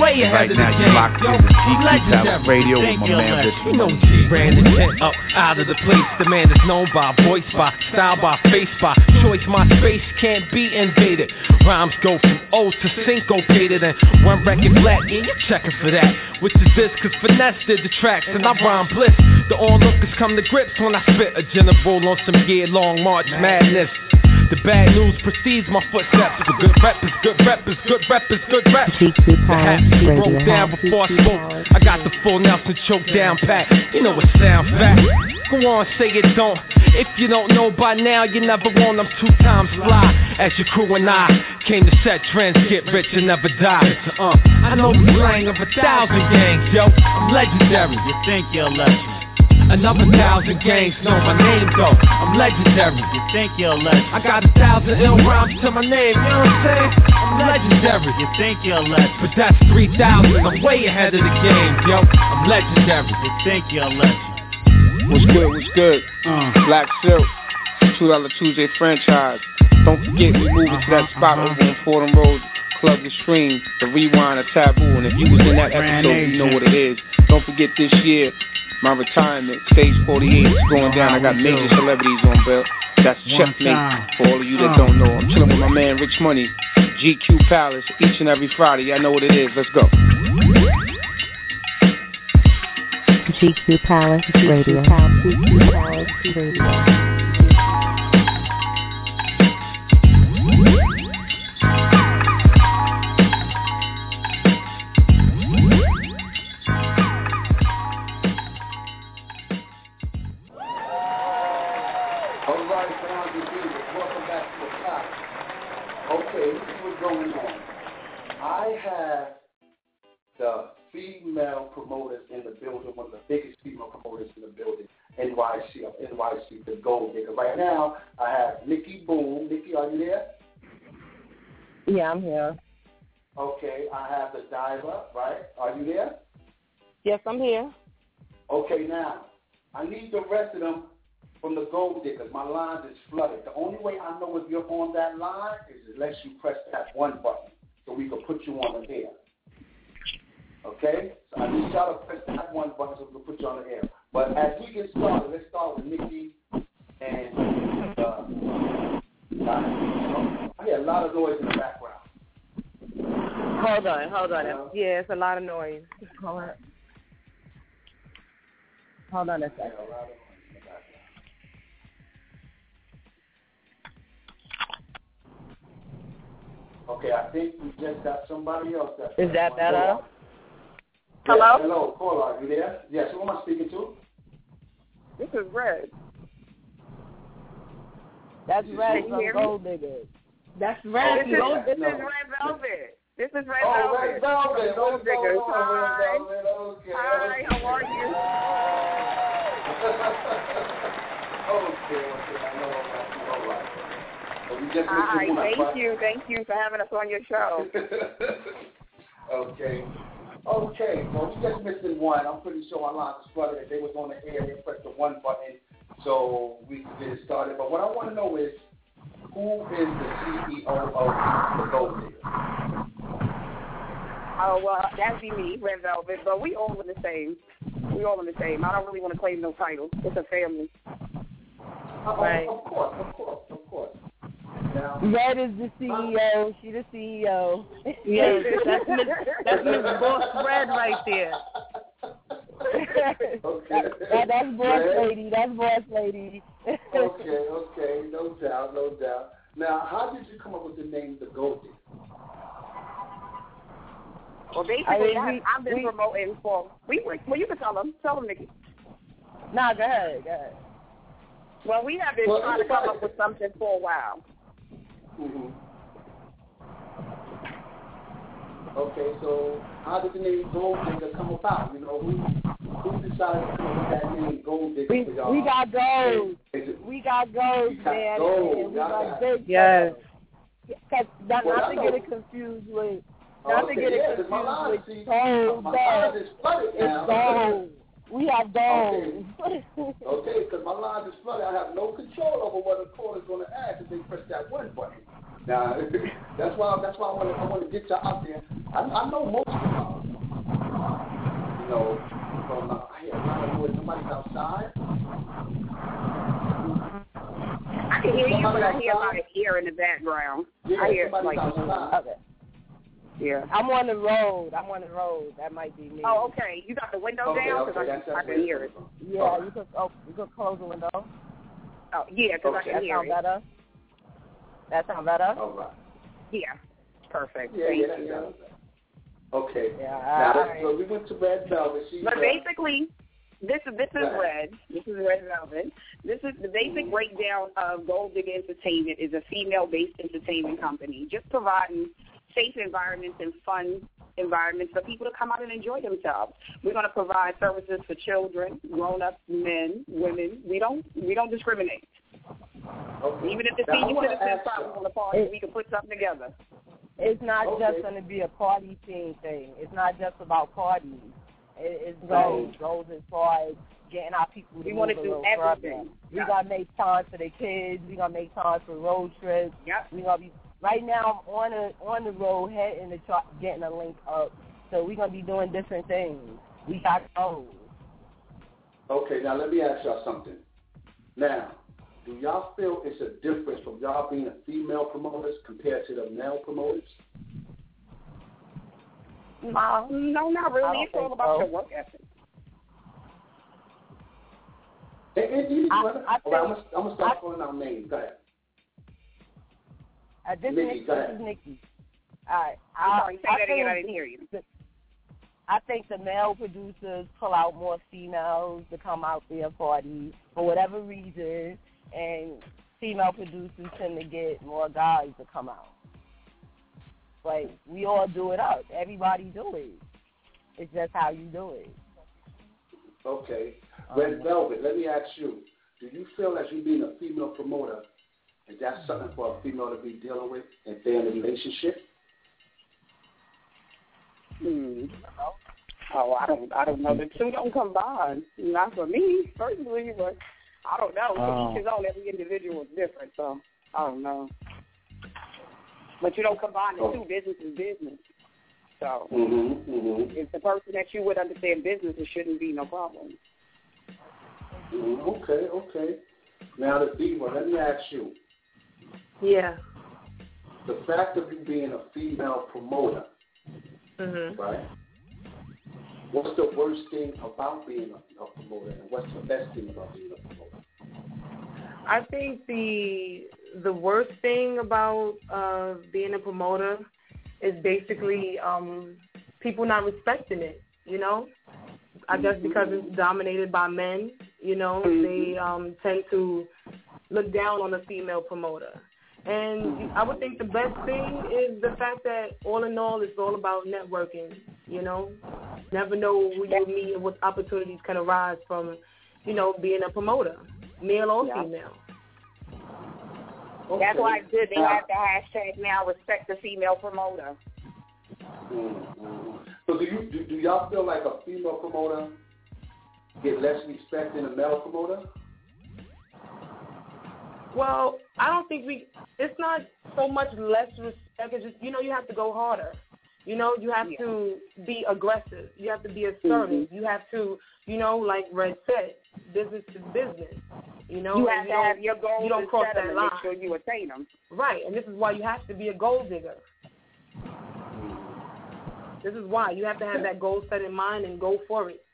way ahead Right of now, the you game. locked Yo, in to G Q legendary. Palace Radio with Thank my you, man Les. Rich You know Money. G ran the tent up out of the place. The man is known by voice, by style, by face, by choice. My space can't be invaded. Rhymes go from O to syncopated, and one record flat, yeah, you're checking for that. Which is this, cause finesse did the tracks, and I rhyme bliss. The onlookers come to grips when I spit a general on some year-long March Madness. The bad news precedes my footsteps. The good rep is good rep is good rep is good rep. The hat broke down before I spoke. I got the full Nelson choke down pat. You know it sound fat. Go on, say it don't. If you don't know by now, you never want. I'm two times fly. As your crew and I came to set trends, get rich and never die. Uh, I know the slang of a thousand gangs, yo. I'm legendary. You think you're a legend. Another thousand gangs know my name though. I'm legendary. You think you're a legend. I got a thousand ill rhymes to my name, you know what I'm saying? I'm legendary. You think you're a legend. But that's three thousand, I'm way ahead of the game, yo. I'm legendary. You think you're a legend. What's good, what's good? Uh. Black Silk, two dollar Tuesday franchise. Don't forget, we moving uh-huh, to that spot uh-huh. over on Fordham Road, Club The Stream, the Rewind, a Taboo. And if you was in that episode, you know what it is. Don't forget this year, my retirement, stage forty-eight is going down. I got major celebrities on bill. That's Checkmate for all of you that don't know. I'm chilling with my man Rich Money, G Q Palace, each and every Friday. Y'all know what it is. Let's go. G Q Palace Radio. G Q Palace Radio. The female promoters in the building, one of the biggest female promoters in the building, N Y C, of N Y C, the Gold Digger. Right now, I have Nikki Boom. Nikki, are you there? Yeah, I'm here. Okay, I have the Diver, right? Are you there? Yes, I'm here. Okay, now, I need the rest of them from the Gold Diggers. My line is flooded. The only way I know if you're on that line is unless you press that one button so we can put you on the air. Okay? So I need y'all to press that one button so we can put you on the air. But as we get started, let's start with Nikki and uh, I hear a lot of noise in the background. Hold on, hold on. Uh, yeah, it's a lot of noise. Hold on. Hold on a second. Okay, I think we just got somebody else. That Is that better? Yes, hello? Hello, caller, are you there? Yes, who am I speaking to? This is Red. That's Red from Gold Diggers. That's Red. This, is, Gold this Diggers. is Red Velvet. This is Red oh, Velvet. Red Velvet. Gold Diggers. Hi. Okay, Hi, okay. how are you? okay, okay, I know I'm all right. So we just Hi, one, thank right? you, thank you for having us on your show. okay. Okay, well, we just missing one. I'm pretty sure our line is flooded. If they was on the air, they pressed the one button so we can get it started. But what I want to know is, who is the C E O of the Gold Diggers? Oh, well, that'd be me, Red Velvet, but we all in the same. We all in the same. I don't really want to claim no title. It's a family. Uh, right. Of course, of course, of course. Now, Red is the C E O. She the C E O. Yes, that's Miss that's Miss Boss Red right there. okay. that, that's Boss Red? Lady. That's Boss Lady. okay, okay, no doubt, no doubt. Now, how did you come up with the name The Gold Digger? Well, basically, I mean, I, we, I've been we, promoting for. We, well, you can tell them. Tell them, Nikki. Nah, go ahead, go ahead. Well, we have been well, trying to come up with something for a while. Mm-hmm. Okay, so how did the name Gold Digger come about? You know, who who decided to come up with that name Gold Digger we, for y'all? We got gold. We got gold, we got man. Gold. And we got big. Yes. Cause not, well, not to get it confused with. Not okay, to get yeah, it confused line, with see, gold. My line is flooded now. It's gold. We have gold. Okay, okay, because my line is flooded. I have no control over what the caller's going to ask if they press that one button. Now, that's why that's why I want to I want to get y'all out there. I, I know most of y'all. You know, from uh, I hear a lot of noise. Somebody's outside. I can hear you, Somebody but I hear a outside? lot of ear in the background. Yeah, I hear somebody's like outside. okay. Yeah, I'm on the road. I'm on the road. That might be me. Oh, okay. You got the window Okay, down okay, because that's- I, I that's can hear it. Yeah, Oh. you could oh, you could close the window. Oh, yeah, because Okay. I can That hear sound it. better. That sound better. All right. Yeah, perfect. Yeah, Thank yeah, that you. sounds better. Okay. Yeah, Now, all right. so we went to Red Velvet. She, But uh, basically, this is this is Right. Red. This is Red Velvet. This is the basic breakdown of Gold Digger Entertainment. Is a female-based entertainment company, just providing safe environments and fun environments for people to come out and enjoy themselves. We're going to provide services for children, grown-ups, men, women. We don't we don't discriminate. Okay. Even if the Now, I senior wanna citizens ask probably y'all. want to party, we can put something together. It's not Okay. just going to be a party scene thing. It's not just about parties. It, it's goes goes as far as getting our people to We move wanna a do little further. everything. We Yeah. gotta make time for the kids. We gonna make time for road trips. Yep. We gonna be right now. I'm on the on the road, heading to try, getting a link up. So we gonna be doing different things. We got goals. Okay, now let me ask y'all something. Now, do y'all feel it's a difference from y'all being a female promoters compared to the male promoters? No, no, not I really. don't It's all think about so. your work ethic. And, and you, I- I, I All right, think- I'm gonna, I'm gonna start I- calling out names. Go ahead. Uh, this Nikki, Nikki, go this ahead. is Nikki. All right. I'm I, sorry, say I that again. I think didn't hear you. the- I think the male producers pull out more females to come out their parties for whatever reason, and female producers tend to get more guys to come out. But we all do it up. Everybody do it. It's just how you do it. Okay. Red Um, Velvet, let me ask you, do you feel as you being a female promoter, is that something for a female to be dealing with and stay in a relationship? Hmm. Oh, I don't, I don't know. The two don't combine. Not for me personally, but I don't know. Oh. To each his own. Every individual is different, so I don't know. But you don't combine the two. Business is business. So Mm-hmm, mm-hmm. if the person that you would understand business, it shouldn't be no problem. Mm, okay, okay. Now, the diva, let me ask you, Yeah. the fact of you being a female promoter, Mhm. right? What's the worst thing about being a, a promoter, and what's the best thing about being a promoter? I think the the worst thing about uh, being a promoter is basically um, people not respecting it. You know, I guess because it's dominated by men. You know, they um, tend to look down on a female promoter. And I would think the best thing is the fact that all in all, it's all about networking. You know, never know who you meet and what opportunities can arise from, you know, being a promoter, male or Yeah. female. Okay. That's why it's good they Now- have the hashtag now. Respect the female promoter. Mm-hmm. So do you do, do y'all feel like a female promoter get less respect than a male promoter? Well, I don't think we. It's not so much less respect. It's just, you know, you have to go harder. You know, you have to be aggressive. You have to be assertive. Mm-hmm. You have to, you know, like Red said, business is business. You know, you and have you to don't- have your goals You don't and cross set 'em that and line. make sure you attain them. Right, and this is why you have to be a gold digger. This is why you have to have that goal set in mind and go for it.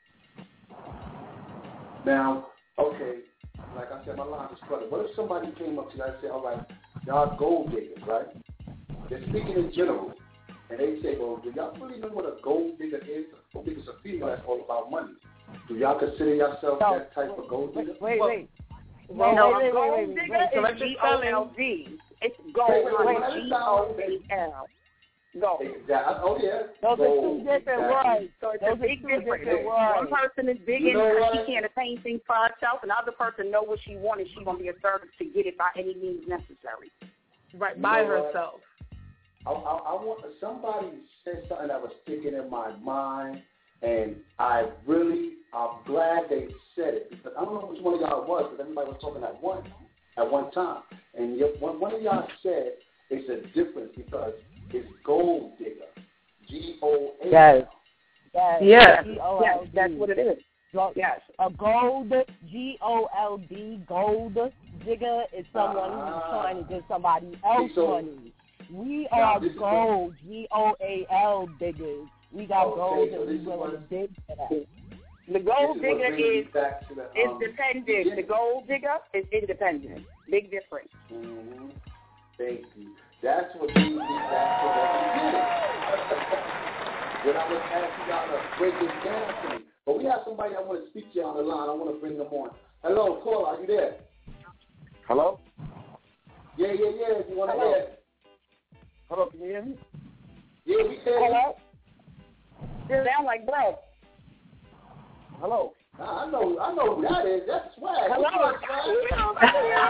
Now, okay, like I said, my line is flooded. What if somebody came up to you and said, all right, y'all gold diggers, right? They're speaking in general, and they say, well, do y'all really know what a gold digger is? A gold digger's a female that's all about money. Do y'all consider yourself No, that type of gold digger? Wait, wait. Well, no, a wait, wait, gold wait, wait, digger wait. is Correct G your O spelling. L D. It's gold, Wait, wait, wait, like let it G sound O like E L. Gold. Exactly. Oh, yeah. Those gold. are two different Exactly. words. So it's Those a big are two difference. different One words. person is big You in know because what? she can't attain things for herself. Another person know what she wants and she gonna be assertive to get it by any means necessary. Right, You by know what? herself. I, I, I want somebody said something that was sticking in my mind, and I really, I'm glad they said it because I don't know which one of y'all it was, because everybody was talking at one, at one time, and yet one, one of y'all said it's a difference because it's gold digger. G O A L. Yes. Yes. Yes. G O L D. Yes, that's what it is. Yes. A gold, G O L D, gold digger is someone who's Ah. trying to give somebody else So- money. We Now, are this is gold, G O A L diggers. We got Okay, gold so and we this is willing what- to dig for that. The gold This is what digger brings me is back to the, is um, dependent. beginning. The gold digger is independent. Big difference. Mm-hmm. Thank you. That's what brings me back to the beginning. When I was asking y'all to break this down to me. But we have somebody I want to speak to you on the line. I want to bring them on. Hello, caller, are you there? Hello? Yeah, yeah, yeah. You want to Hello. hear? Hello, can you hear me? Yeah, we can. Hello? You sound like bro. Hello. Nah, I know, I know who that is. That's Swag. Hello. What's up, Swag?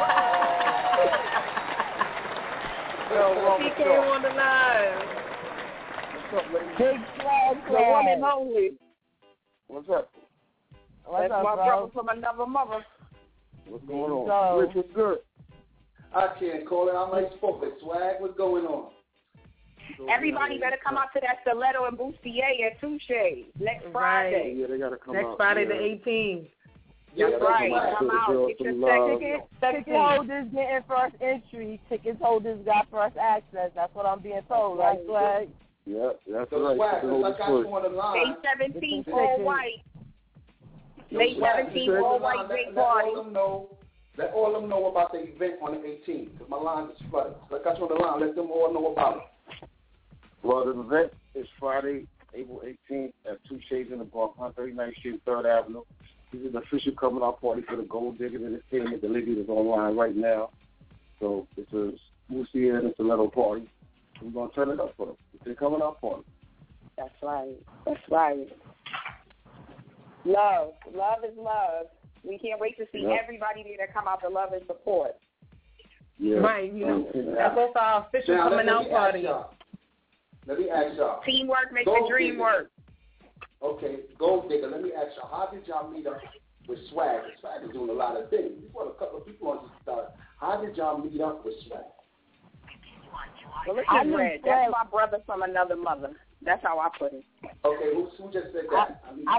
He came on the line. What's up, lady? Big swag, The one and only. What's up? What's That's up, my bro? brother from another mother. What's going on? So- Rich, what's good? I can't call it. I'm like spoke it. Swag, what's going on? Everybody better come out to that Stiletto and Bustier at Touche next Friday. Yeah, they gotta come Next out. Friday yeah. the eighteenth. Yeah, That's that's right. right. Come out. Get your Some love. ticket. Ticket holders getting first entry. Ticket holders got first access. That's what I'm being told, right, Swag? Yeah, that's So right. Swag, The since I whole got you first. on the May line. seventeenth, Get all some white. Yo, May Swag, seventeenth, let- all let- white let- big let party. all them know. Let all them know about the event on the eighteenth, because my line is flooded. So I got you on the line. Let them all know about it. Well, the event is Friday, April eighteenth at Two Shades in the Park, one thirty-ninth Street, third Avenue. This is the official coming out party for the Gold Digger Entertainment. The lady is online right now. So it's a Lucy and it's a little party. We're going to turn it up for them. It's a coming out party. That's right. That's right. Love. Love is love. We can't wait to see Yeah. everybody there to come out to love and support. Yeah. Right, you know. Yeah. That's also our official Now, coming let, out let me ask party. y'all. Let me ask y'all. Teamwork makes Gold the dream Digger. work. Okay, Gold Digger, let me ask y'all, how did y'all meet up with Swag? Swag is doing a lot of things. There's one a couple of people on this start. How did y'all meet up with Swag? Well, look I at knew Red. Swag- That's my brother from another mother. That's how I put it. Okay, who, who just said that? I, mean, I-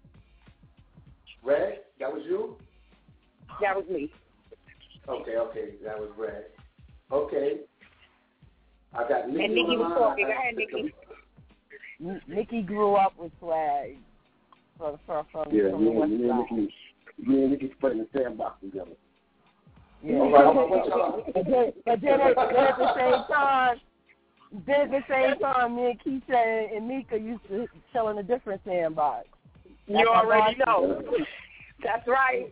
Red, that was you? That was me. Okay, okay, that was Red. Okay. I got Nikki And Nikki on the was line. talking. I Go got ahead, Nikki. N- Nikki grew up with Swag from from from, Yeah, from me the west and, me and side. Nikki, me and Nikki playing the sandbox together. Yeah. All right, what- what y'all- But then, but then at, then at the same time, then at the same time, me and Keisha and Mika used to chill in a different sandbox. You That's already how know. That's right.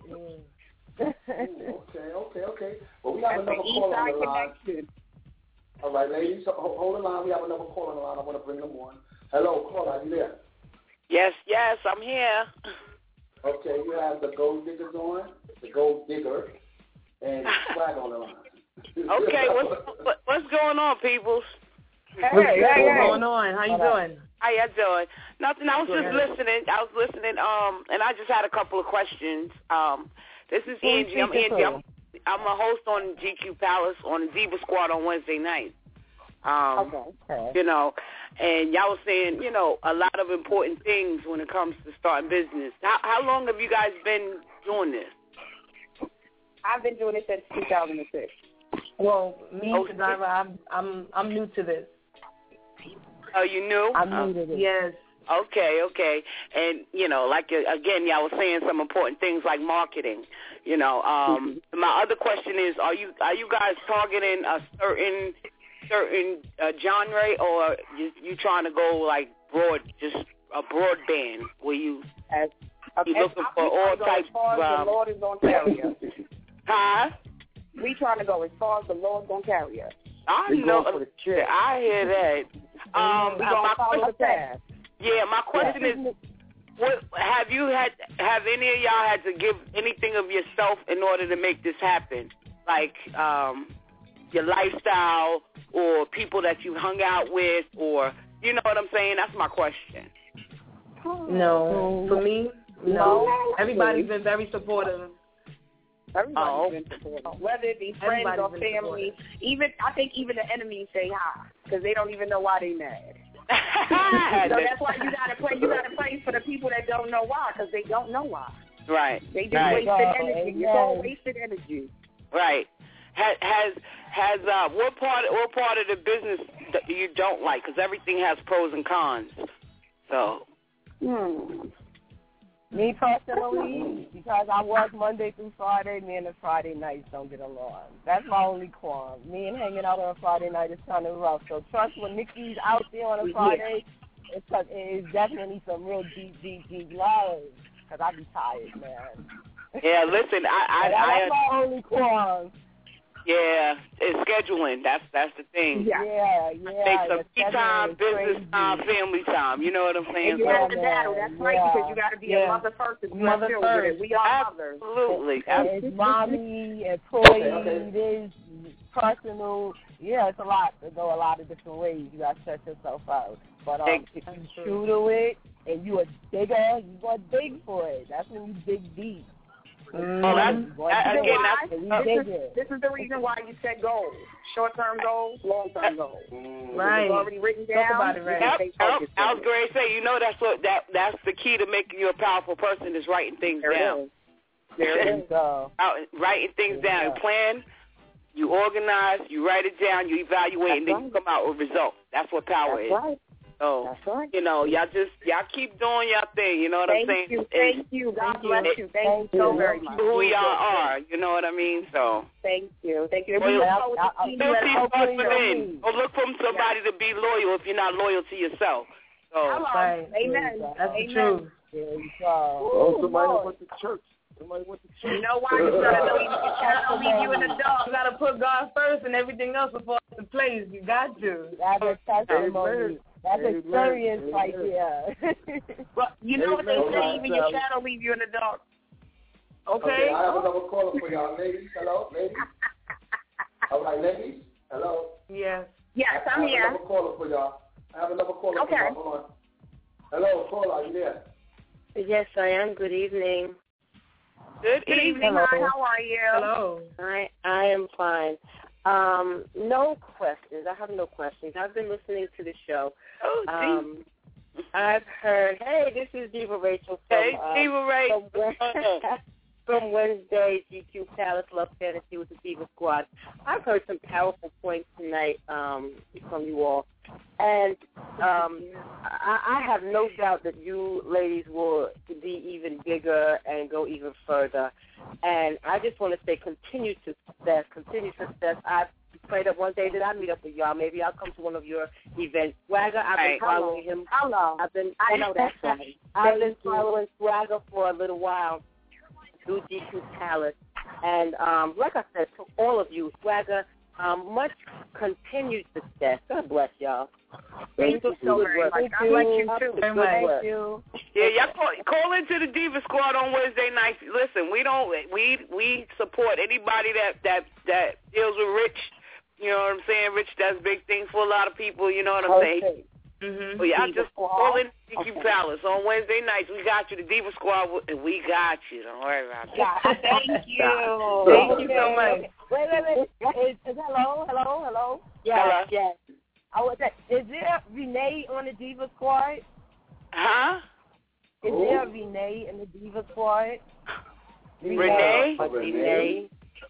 Okay, okay, okay. Well, we have That's the another East caller on Side the line. connection. All right, ladies, hold, hold the line. We have another caller on the line. I want to bring them on. Hello, caller, are you there? Yes, yes, I'm here. Okay, you have the Gold Diggers on, the Gold Digger, and Swag on the line. Okay, what's what, what's going on, peoples? Hey, What's hey, hey. going on? How you doing? How y'all doing? Nothing. I was Go just ahead. listening. I was listening. Um, and I just had a couple of questions. Um, this is Who you Angie. I'm speaking Angie. to? I'm, I'm a host on G Q Palace on the Diva Squad on Wednesday night. Um, Okay. you know, and y'all was saying, you know, a lot of important things when it comes to starting business. How, how long have you guys been doing this? I've been doing it since two thousand six. Well, me, Oh, Kadira, I'm I'm I'm new to this. Oh, you knew? I'm Uh, new to this. Yes. Okay, okay. And, you know, like, uh, again, y'all was saying some important things like marketing. You know, um, Mm-hmm. my other question is, are you are you guys targeting a certain certain uh, genre, or you, you trying to go, like, broad, just a broad band where you, As, you as looking I- for we all trying to go types as far of, as um, the Lord is going to carry us. huh? We trying to go as far as the Lord's going to carry us. I We know, going for the check. I hear that. Um, We so gonna my follow question, the path. yeah, my question is, what have you had? Have any of y'all had to give anything of yourself in order to make this happen? Like um, your lifestyle, or people that you hung out with, or you know what I'm saying? That's my question. No. For me, no. Everybody's been very supportive. Everybody's oh. been supportive. Whether it be friends or family, even I think even the enemies say hi because they don't even know why they mad. So that's why you gotta play. You gotta play for the people that don't know why because they don't know why. Right. They just right. wasted oh, energy. It's all wasted energy. Right. Has has has uh, what part what part of the business that you don't like? Because everything has pros and cons. So. Hmm. Me personally, because I work Monday through Friday, me and the Friday nights don't get along. That's my only qualm. Me and hanging out on a Friday night is kind of rough. So trust when Nikki's out there on a Friday, yeah. it's, cause it's definitely some real deep, deep, deep love. Because I be tired, man. Yeah, listen, I... I that's I, my only qualm. Yeah, it's scheduling. That's that's the thing. Yeah, yeah. yeah Take some tea time, business time, family time. You know what I'm saying? Yeah, that's the battle. That's right, yeah. because you got to be yeah. a mother first and mother first. We are mothers. Absolutely. It's mommy, employee, it is personal. Yeah, it's a lot to go a lot of different ways. You got to set yourself out. But um, if you true to it and you a digger, you go dig for it. That's when you dig deep. Mm-hmm. Oh, that's, that, again, that's, this, is, this is the reason why you set goals. Short-term goals, long-term goals. Mm-hmm. Right. It's already written down. Talk about it, right. Yep, yep. I was going to say, you know, that's what that that's the key to making you a powerful person is writing things there down. It is. There it is. So, writing things yeah. down. You plan, you organize, you write it down, you evaluate, that's and then right. you come out with results. That's what power that's is. Right. So, that's right. you know, y'all just, y'all keep doing y'all thing, you know what Thank I'm saying? You, thank you, God bless you. Thank you so very much. Who y'all are, you know what I mean? So. Thank you. Thank you. Loyal, within. Or look for somebody yeah. to be loyal if you're not loyal to yourself. So. Right. Amen. That's Amen. the truth. There you go. Oh, somebody went to church. Somebody went to church. You know why? You gotta know you gotta leave you in the dark. You gotta put God first and everything else before the place. You got to. That's a testimony. That's Amen. Experience Amen. Right there. Well, you know Amen. What they say, even your shadow leave you in the dark. Okay. Okay, I have another caller for y'all. Ladies, hello? Ladies? All right, ladies? Hello? Yes. Yes, I, I'm I here. I have another caller for y'all. I have another caller okay. for y'all. Hold on. Hello, caller, are you there? Yes, I am. Good evening. Good, Good evening. Hello. Hi, how are you? Hello. I I am fine. Um, no questions. I have no questions. I've been listening to the show. Oh, um, I've heard, hey, this is Diva Rachel from, hey, uh, Diva Rachel. From, from Wednesday, G Q Palace Love Fantasy with the Diva Squad. I've heard some powerful points tonight um, from you all. And um, I, I have no doubt that you ladies will be even bigger and go even further. And I just want to say continued success, continued success. I prayed that one day that I meet up with y'all. Maybe I'll come to one of your events. Swagger, I've been right. following him. Hello. I've been, I know that's right. I've been following Swagger for a little while through G Q Palace. And um, like I said, to all of you, Swagger, um, much continued success. God bless y'all. Thank you so very much. God bless you, too. Thank you. Yeah, y'all call, call into the Diva Squad on Wednesday nights. Listen, we don't, we we support anybody that, that, that deals with Rich. You know what I'm saying? Rich does big things for a lot of people. You know what I'm okay. saying? Mm-hmm. Well, y'all just call in G Q okay. Palace on Wednesday nights. We got you, the Diva Squad, and we got you. Don't worry about it. Yeah, thank you. Thank okay. you so much. Wait, wait, wait. Is, is hello, hello, hello? Yes, hello? yes. I was say, is there Renee on the Diva Squad? Huh? Is oh. there Renee in the Diva Squad? Renee? Renee? Renee?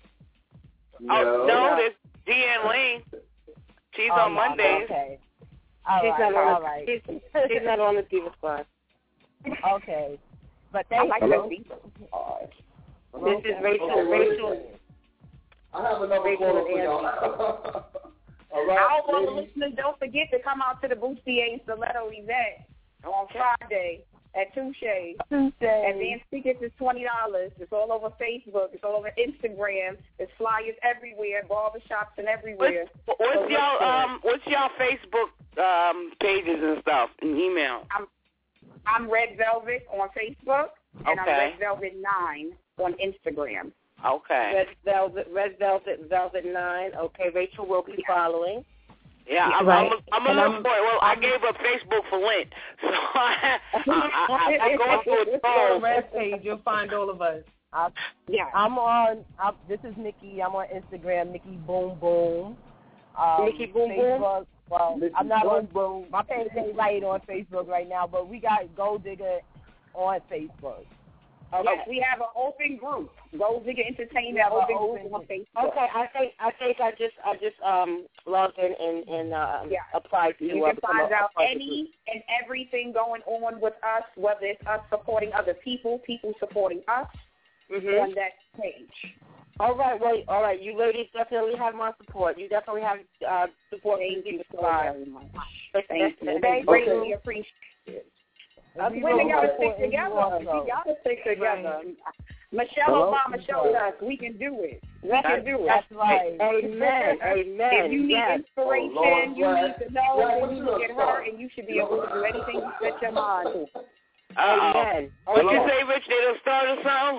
No. Oh, no, there's Deanne Lane. She's oh, on no, Mondays. Okay. All she's right, not on all the, right. She's, she's not on the Diva Squad. Okay. But thank I like you. Diva All right. This is Rachel. Okay, Rachel. I have another Rachel caller for y'all. All right, all of the ladies. listeners, don't forget to come out to the Bustier and Stiletto event on Friday at Touche. Touche. Advance tickets is twenty dollars. It's all over Facebook. It's all over Instagram. There's flyers everywhere, barbershops and everywhere. What's, what's so y'all um what's y'all Facebook um pages and stuff and email? I'm I'm Red Velvet on Facebook and okay. I'm Red Velvet nine on Instagram. Okay. Red Velvet, Red Velvet, Velvet Nine. Okay, Rachel will be following. Yeah, I'm, right. I'm, I'm a little boy. Well, I gave up Facebook for Lent, so I, I, I, I go through a Go to Red page. You'll find all of us. I, yeah. I'm on. I'm, this is Nikki. I'm on Instagram, Nikki Boom Boom. Um, Nikki Boom Facebook, Boom. Well, Nikki I'm not Boom on. Boom. My page ain't right on Facebook right now, but we got Gold Digger on Facebook. Okay, Yes. we have an open group. Gold Digger Entertainment Yeah, open open group on Facebook. Okay, I think I think I just I just um logged in and and um, yeah. applied to You uh, can find become a- out a part of the any group. and everything going on with us, whether it's us supporting other people, people supporting us Mhm. on that page. All right, well, all right. You ladies definitely have my support. You definitely have uh, support. Thank from you the so squad. very much. Thank you. Thank you. Greatly appreciate. Us We women will gotta support stick you together. also. We gotta stick together. Michelle Hello? Obama showed us we can do it. We can do it. That's right. Amen. Amen. If you need Yes. inspiration, Oh, Lord, you Brad. need to know, Brad, then what you you look gonna at her start? and you should be able to do anything you set your mind to. Amen. What you say, Rich? They done started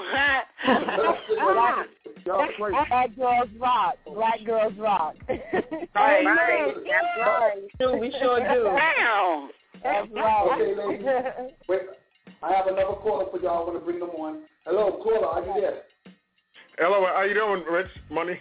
something? Black girls rock. Black girls rock. Right, right. That's right. Do we sure do? Damn. That's right. Okay, ladies. Wait, I have another caller for y'all. I want to bring them on. Hello, caller. Are you there? Hello, how you doing, Rich Money?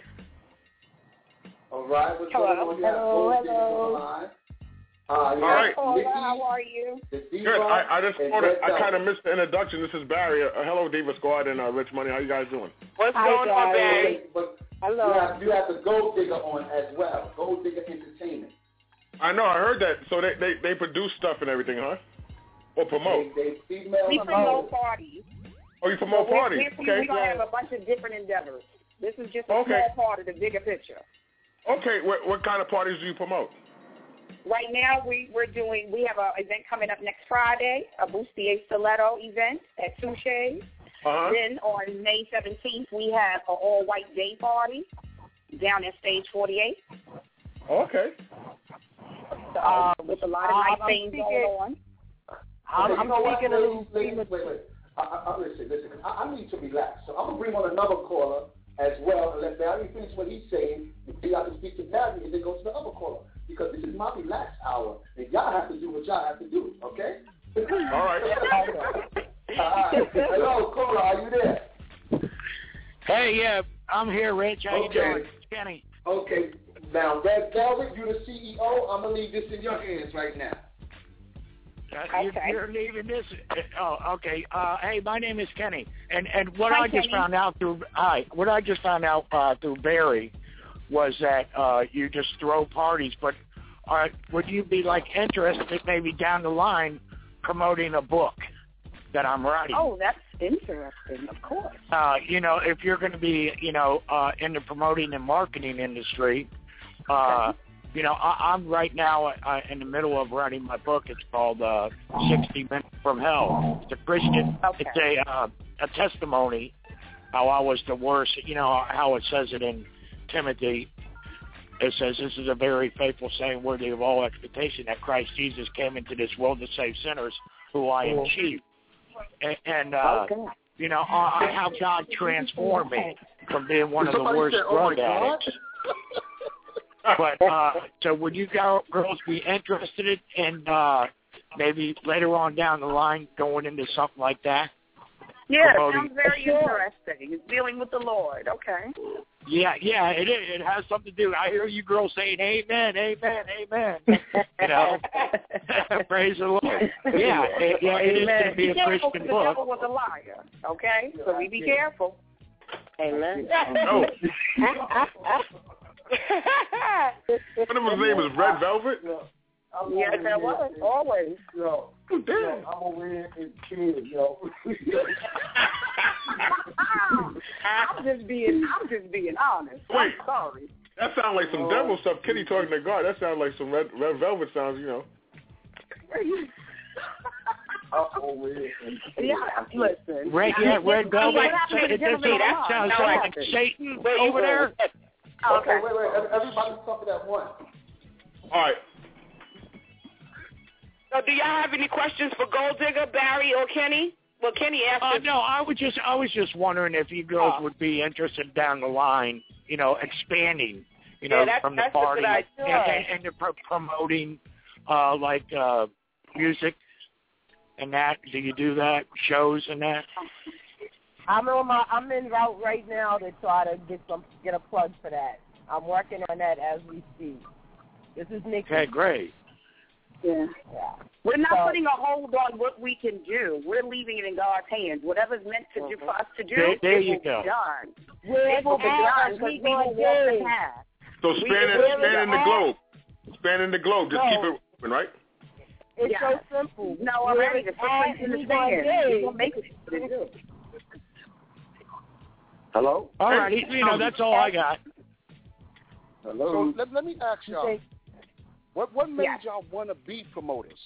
All right. What's Hello. going on? You have Hello, Gold Digger hello. on the line. Uh, you All have right. Caller, Nikki, how are you? the Diva, Good. I, I just and wanted, Red I kind Velvet. of missed the introduction. This is Barry. Uh, hello, Diva Squad and uh, Rich Money. How you guys doing? What's Hi, going on, Barry. Barry? But Hello. you have, you have the Gold Digger on as well. Gold Digger Entertainment. I know. I heard that. So they they, they produce stuff and everything, huh? Or promote? They, they female We promote promote. parties. Oh, you promote So we're- parties? We're, Okay. we're going to have a bunch of different endeavors. This is just a Okay. small part of the bigger picture. Okay. What what kind of parties do you promote? Right now, we, we're doing, we have an event coming up next Friday, a Bustier Stiletto event at Touche. Uh-huh. Then on May seventeenth, we have an all-white day party down at Stage forty-eight. Okay. Um, with a lot of nice I'm things speaking- going on. I'm, Okay, I'm you know what, speaking of ladies, ladies, wait, wait. I, I, I, listen, listen. I, I need to relax. So I'm going to bring on another caller as well and let Barry finish what he's saying. Maybe I can speak to Barry and then go to the other caller. Because this is my relaxed hour, and y'all have to do what y'all have to do, okay? All right. All right. Hello, caller, are you there? Hey, yeah, I'm here, Rich. How Okay. you doing? Kenny. Okay. Now, Red Velvet, you're the C E O. I'm going to leave this in your hands right now. Uh, you're, Okay. you're leaving this. Uh, oh, okay. Uh, hey, my name is Kenny, and and what Hi, I just Kenny. found out through hi, what I just found out uh, through Barry was that uh, you just throw parties. But uh, would you be like interested, maybe down the line, promoting a book that I'm writing? Oh, that's interesting, of course. Uh, you know, if you're going to be, you know, uh, in the promoting and marketing industry, uh, you know, I, I'm right now uh, in the middle of writing my book. It's called uh, sixty minutes from Hell. It's a Christian, Okay. it's a, uh, a testimony how I was the worst, you know, how it says it in Timothy. It says, this is a very faithful saying worthy of all expectation that Christ Jesus came into this world to save sinners who I am chief. And, and uh, Okay. you know, uh, how God transformed me from being one of the Somebody worst said, "Oh my drug God." addicts. But uh, so would you go, girls be interested in uh, maybe later on down the line going into something like that? Yeah, it Promoting- sounds very interesting. It's dealing with the Lord. Okay. Yeah, yeah, it is. It has something to do. I hear you girls saying amen, amen, amen. You know, praise the Lord. Yeah, it, yeah, it is going to be a Be careful, Christian the book. devil was a liar. Okay, so we be careful. Amen. Oh. One of his name is Red Velvet? Yes, that was always. Yo, Oh, damn. yo, I'm over here in tears, yo. I'm just being, I'm just being honest. Wait. I'm sorry. That sounds like some devil stuff. Kitty talking to God. That sounds like some Red, Red Velvet sounds, you know. I'm over here in tears. Yeah, listen. Red, yeah, Red Velvet. What happened to the It gentleman just- on the that sounds line? like What happened? Satan Wait, over there. Okay, wait, wait. Everybody talking at once. All right. So do y'all have any questions for Gold Digger, Barry, or Kenny? Well, Kenny asked Uh, us. no, I was just I was just wondering if you girls Oh. would be interested down the line, you know, expanding, you know, Yeah, that's- from the that's a good party idea. and, and, and the pro- promoting, uh, like uh, music and that. Do you do that? Shows and that? I'm on my. I'm en route right now to try to get some get a plug for that. I'm working on that as we speak. This is Nikki. Okay, great. Yeah. Yeah. We're not So- putting a hold on what we can do. We're leaving it in God's hands. Whatever's meant to do for us to do, There- there it you will go. be done. We're It will be done because we will walk the path. So We spanning, will spanning the have- globe. Spanning the globe. Just No. keep it open, right? It's Yeah. so simple. No, Where already. it's The footprints at, in the we gonna sand. dig. We're going to make it what it do. Hello? All right, you know, that's all I got. Hello? So let, let me ask y'all, what what made Yes. y'all want to be promoters?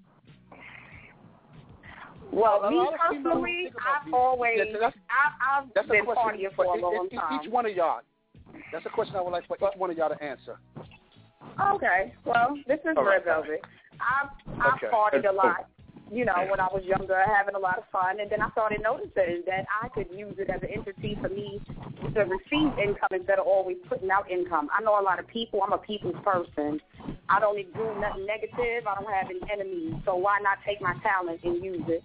Well, A me lot of females personally, think about I've being- always, Yes, that's, I, I've that's a been question partying for for a e- long e- time. each one of y'all. That's a question I would like for each one of y'all to answer. Okay, well, this is All right. Red Velvet. I've, I've Okay. partied a lot, you know, when I was younger, having a lot of fun, and then I started noticing that I could use it as an entity for me to receive income instead of always putting out income. I know a lot of people. I'm a people's person. I don't do nothing negative. I don't have any enemies, so why not take my talent and use it?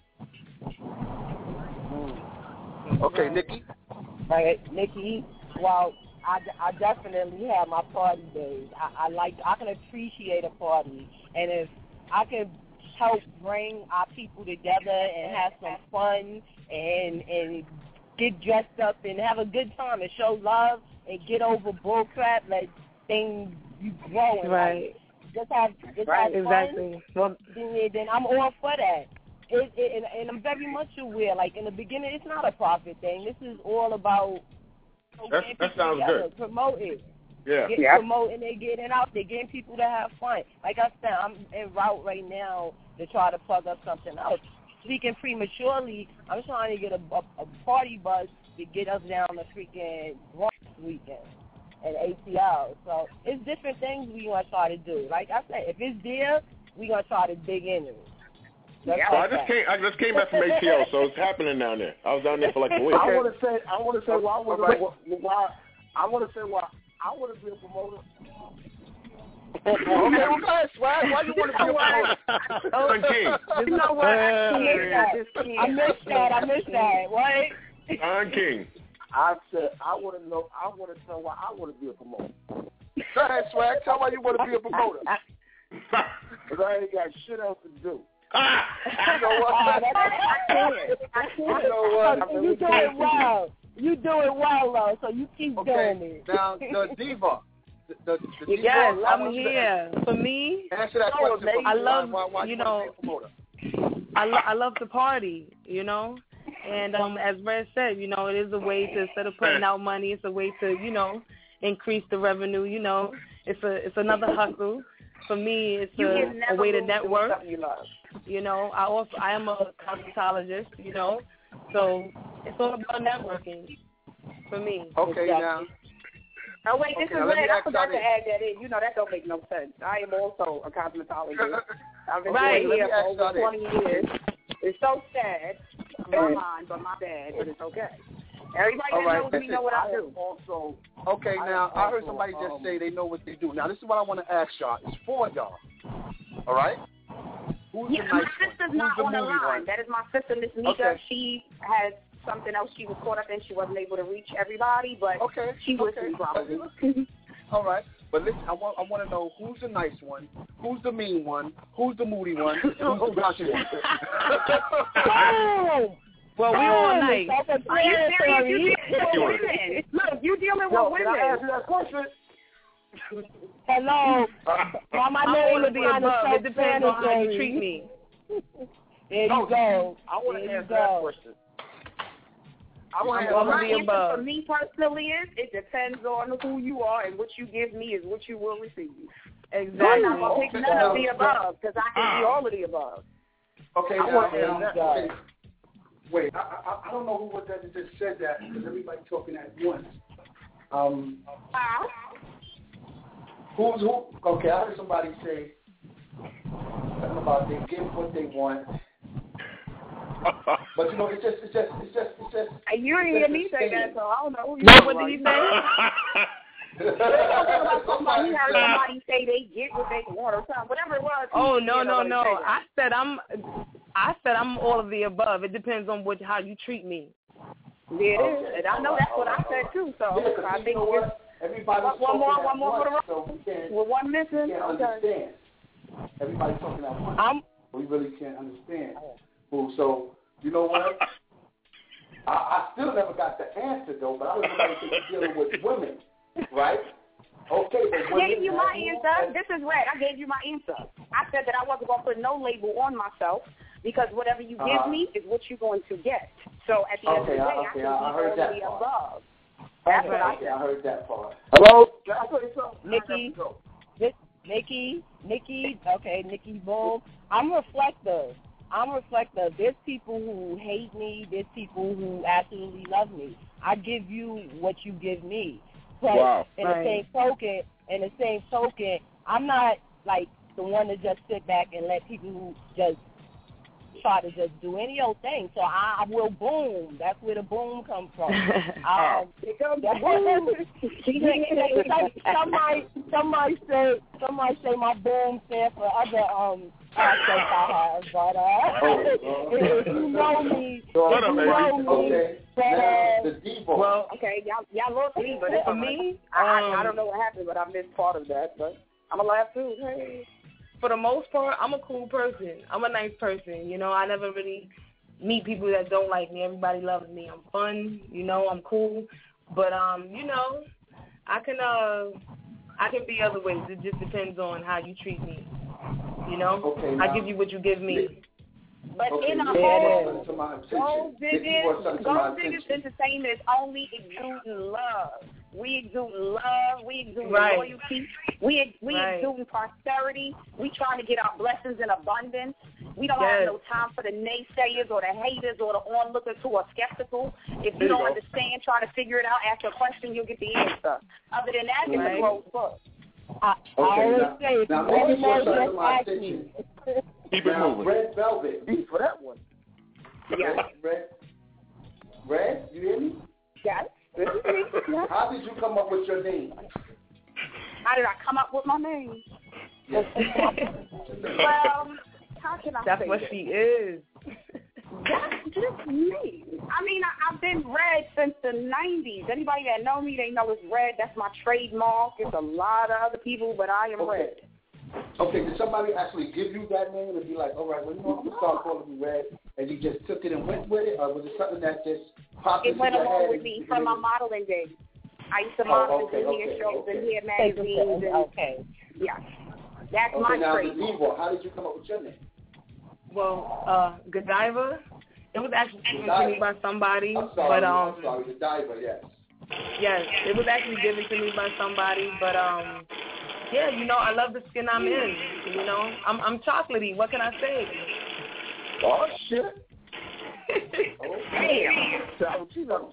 Okay, Nikki. Right, Nikki. Well, I, I definitely have my party days. I, I like I can appreciate a party, and if I can help bring our people together and have some fun and and get dressed up and have a good time and show love and get over bull crap, like things you grow in Right. life. Just have just Right, have exactly. Well, fun. Then, then I'm all for that. It, it, and, and I'm very much aware. Like in the beginning, it's not a profit thing. This is all about That's, getting that people sounds together, good. promote it. Yeah. Get, Yeah. Promoting it, getting out there, getting people to have fun. Like I said, I'm en route right now to try to plug up something else. Speaking prematurely, I'm trying to get a, a, a party bus to get us down the freaking Bronx weekend and A T L. So it's different things we want to try to do. Like I said, if it's there, we gonna try to dig into it. That's So I like just that. came. I just came back from A T L, so it's happening down there. I was down there for like a week. I want to say, I want to say why I want Right. to why I want to say why I want to be a promoter. Okay, well, guys, why, why you want to be a promoter? Son King. You know what? I missed that. I missed that. I missed that. What? Son King. I said I want to know. I want to tell why I want to be a promoter. Go ahead, Swag. Tell why you want to be a promoter. Because I ain't got shit else to do. You know what? I can't. I can't. You know what? So you doing well. You doing well, though. So you keep Okay, doing it. now the diva. The, the, the diva, yes, I I'm want you to here. For me, Answer that question. for I me. love, why, why you wanna know, be a promoter? I, lo- I love to party, you know. And um, as Red said, you know, it is a way to, instead of putting out money, it's a way to, you know, increase the revenue. You know, it's a it's another hustle. For me, it's You a, can never a way to lose doing network. something you love. You know, I also I am a cosmetologist. You know, so it's all about networking for me. Okay, now. Oh, wait, this Okay, is now let me Red. I ask forgot y'all to this. add that in. You know, that don't make no sense. I am also a cosmetologist. I've been Right. doing Let here me for ask over y'all twenty years. It's so sad. Not mine, but my bad, but it's okay. Everybody All that right, knows me listen, know what I I do. am also Okay, I now, am I heard also, somebody um, just say they know what they do. Now, this is what I want to ask y'all. It's for y'all. All right? Who's Yeah, the my nice sister's one? not Who's the on the moody line. one? That is my sister, Miss Nika. Okay. She has something else she was caught up in. She wasn't able to reach everybody, but Okay, she okay. listened probably. All right. But listen, I want I want to know who's the nice one, who's the mean one, who's the moody one, who's the grouchy one. Boom! Well, we all nice. Are you serious? You dealing with women. Look, you dealing with Yo, can I ask women. you that question? Hello. Well, my I'm name all would be kind of above. It depends on how you self-sanitary. treat me. There you No, go. I want There to you answer that go. question. I want to I'm Well, answer my gonna be that answer above. for me personally is it depends on who you are, and what you give me is what you will receive. Exactly. I'm not going to pick none of the above because I can be all of the above. Okay, I now, want to now, answer that okay. question. Wait, I, I, I don't know who was that that just said that because everybody talking at once. Um, who's who? Okay, I heard somebody say something about they get what they want. But you know, it's just, it's just, it's just, it's just. And you didn't hear me say that, so I don't know who you What, are. what did he say? You're talking about somebody, you heard somebody say they get what they want or something, whatever it was. Oh you no didn't no hear no! nobody say that. I said I'm, I said I'm all of the above. It depends on what how you treat me. There it Okay. is. And I know that's what I said too. So Yeah, I you think know what? Everybody's one more, talking one at more for the once, road. so we can't, With one missing, we can't okay. understand. Everybody's talking at once. I'm, we really can't understand. Well, so, you know what? I, I still never got the answer, though, but I was about to say you're dealing with women, right? Okay, but I women gave you my have answer. more- This is Red. I gave you my answer. I said that I wasn't going to put no label on myself because whatever you Uh-huh. give me is what you're going to get. So at the end Okay, of the I- day, okay, I I can heard be all that the part. above. That's okay, what I okay, said. I heard that part. Hello? Can I tell you something? Nikki, Ni- Nikki, Nikki, okay, Nikki Boom. I'm reflective. I'm reflective. There's people who hate me. There's people who absolutely love me. I give you what you give me. But Wow. in Right. the same token, in the same token, I'm not like the one to just sit back and let people who just try to just do any old thing. So I, I will boom. That's where the boom comes from. um, Here comes the boom. somebody, somebody say, somebody say my boom stand for other um aspects I have, but uh, Oh, if you know me, Shut if up, you baby. know me, Okay, but, now, uh, the Devo. Well, Okay, y'all, y'all lost me, but it's for all right. me, I, I, I um, don't know what happened, but I missed part of that. But I'm going to laugh too. Hey. for the most part, I'm a cool person. I'm a nice person. You know, I never really meet people that don't like me. Everybody loves me. I'm fun. You know, I'm cool. But um, you know, I can uh, I can be other ways. It just depends on how you treat me. You know, Okay, I now- give you what you give me. But Okay, in a Nikki whole, brought something to my attention. Gold Nikki Diggers, brought something to my Gold Diggers attention. Entertainment is only exuding love. We exude love. We exude Right. loyalty. We we Right. exuding prosperity. We trying to get our blessings in abundance. We don't Yes. have no time for the naysayers or the haters or the onlookers who are skeptical. If There you you don't go. understand, try to figure it out. Ask a question, you'll get the answer. Other than that, it's Right. a closed book. I, I Okay, always now, say, if now you want Nikki to brought know, something to just my ask me. attention. Keep it Now, moving. Red Velvet. Deep for that one. Yes. Red, Red, you hear me? Yes. This is me. Yes. How did you come up with your name? How did I come up with my name? Yes. Well, how can I That's say what this? she is. That's just me. I mean, I, I've been Red since the nineties. Anybody that know me, they know it's Red. That's my trademark. It's a lot of other people, but I am Okay. Red. Okay, did somebody actually give you that name and be like, all right, well, you know, I'm going to start calling you Red, and you just took it and went with it, or was it something that just popped It into went your along head with and me you from my did it? modeling days. I used to Oh, model okay, and hear okay, shows and okay. hear magazines. And, Okay. yeah, that's Okay, my now, the trademark. Devo, how did you come up with your name? Well, uh, Godiva, it was actually given to me by somebody, I'm sorry, but um, I'm sorry, the diver, yes. yes, it was actually given to me by somebody, but um, yeah, you know, I love the skin I'm in. You know, I'm I'm chocolatey. What can I say? Oh, shit. Okay. So, you know,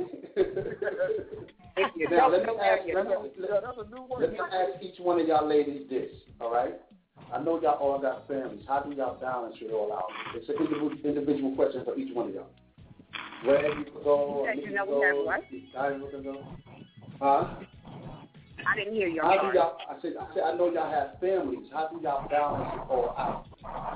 Okay. Now, let me ask, let me, let, that's a new one. let me ask each one of y'all ladies this, all right? I know y'all all got families. How do y'all balance it all out? It's an individual, individual question for each one of y'all. Where you could go, You you know could we have go, what? Diver could go. Huh? I didn't hear you. I'm How do sorry. y'all, I said, I said, I know y'all have families. How do y'all balance it all out?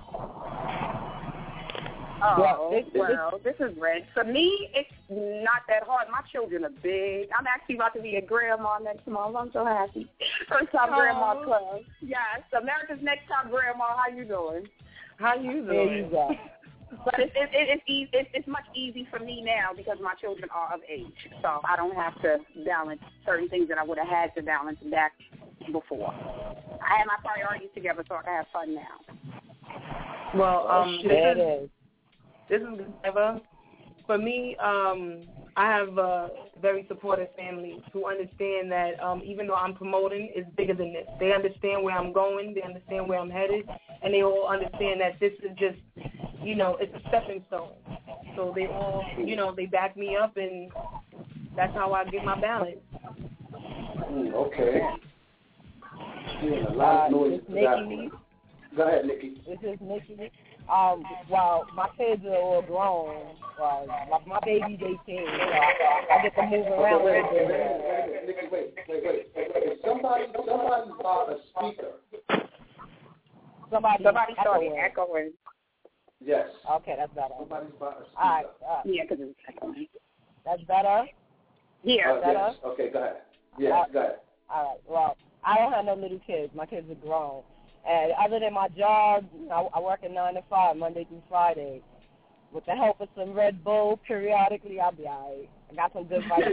Oh, Well, well, this is Red. For me, it's not that hard. My children are big. I'm actually about to be a grandma next month. I'm so happy. First time grandma club. Yes, America's Next Top Grandma. How you doing? How you There doing? you go. But it's it, it, it's easy. It's, it's much easy for me now because my children are of age, so I don't have to balance certain things that I would have had to balance back before. I have my priorities together, so I can have fun now. Well, um, Oh, there it this is is. this is Godiva. For me, um, I have a very supportive family who understand that um, even though I'm promoting, it's bigger than this. They understand where I'm going. They understand where I'm headed. And they all understand that this is just, you know, it's a stepping stone. So they all, you know, they back me up, and that's how I get my balance. Mm, okay. Yeah, a lot of Uh, noise this for that Nikki. one. Go ahead, Nikki. This is Nikki. Um, well, my kids are all grown. Uh, my, my baby's eighteen, so I, I get to move around Okay, a wait, little wait, bit. wait, wait, wait, Nikki, wait, wait, wait. If somebody, somebody bought a speaker. Somebody, Somebody started echoing. echoing. Yes. Okay, that's better. Somebody's bought a speaker. All right. Uh, Yeah, because it's echoing. That's better? Yeah. Uh, yes. Okay, go ahead. Yeah, uh, go ahead. All right. Well, I don't have no little kids. My kids are grown. And other than my job, I, I work at nine to five, Monday through Friday. With the help of some Red Bull, periodically, I'll be all right. I got some good vitamins.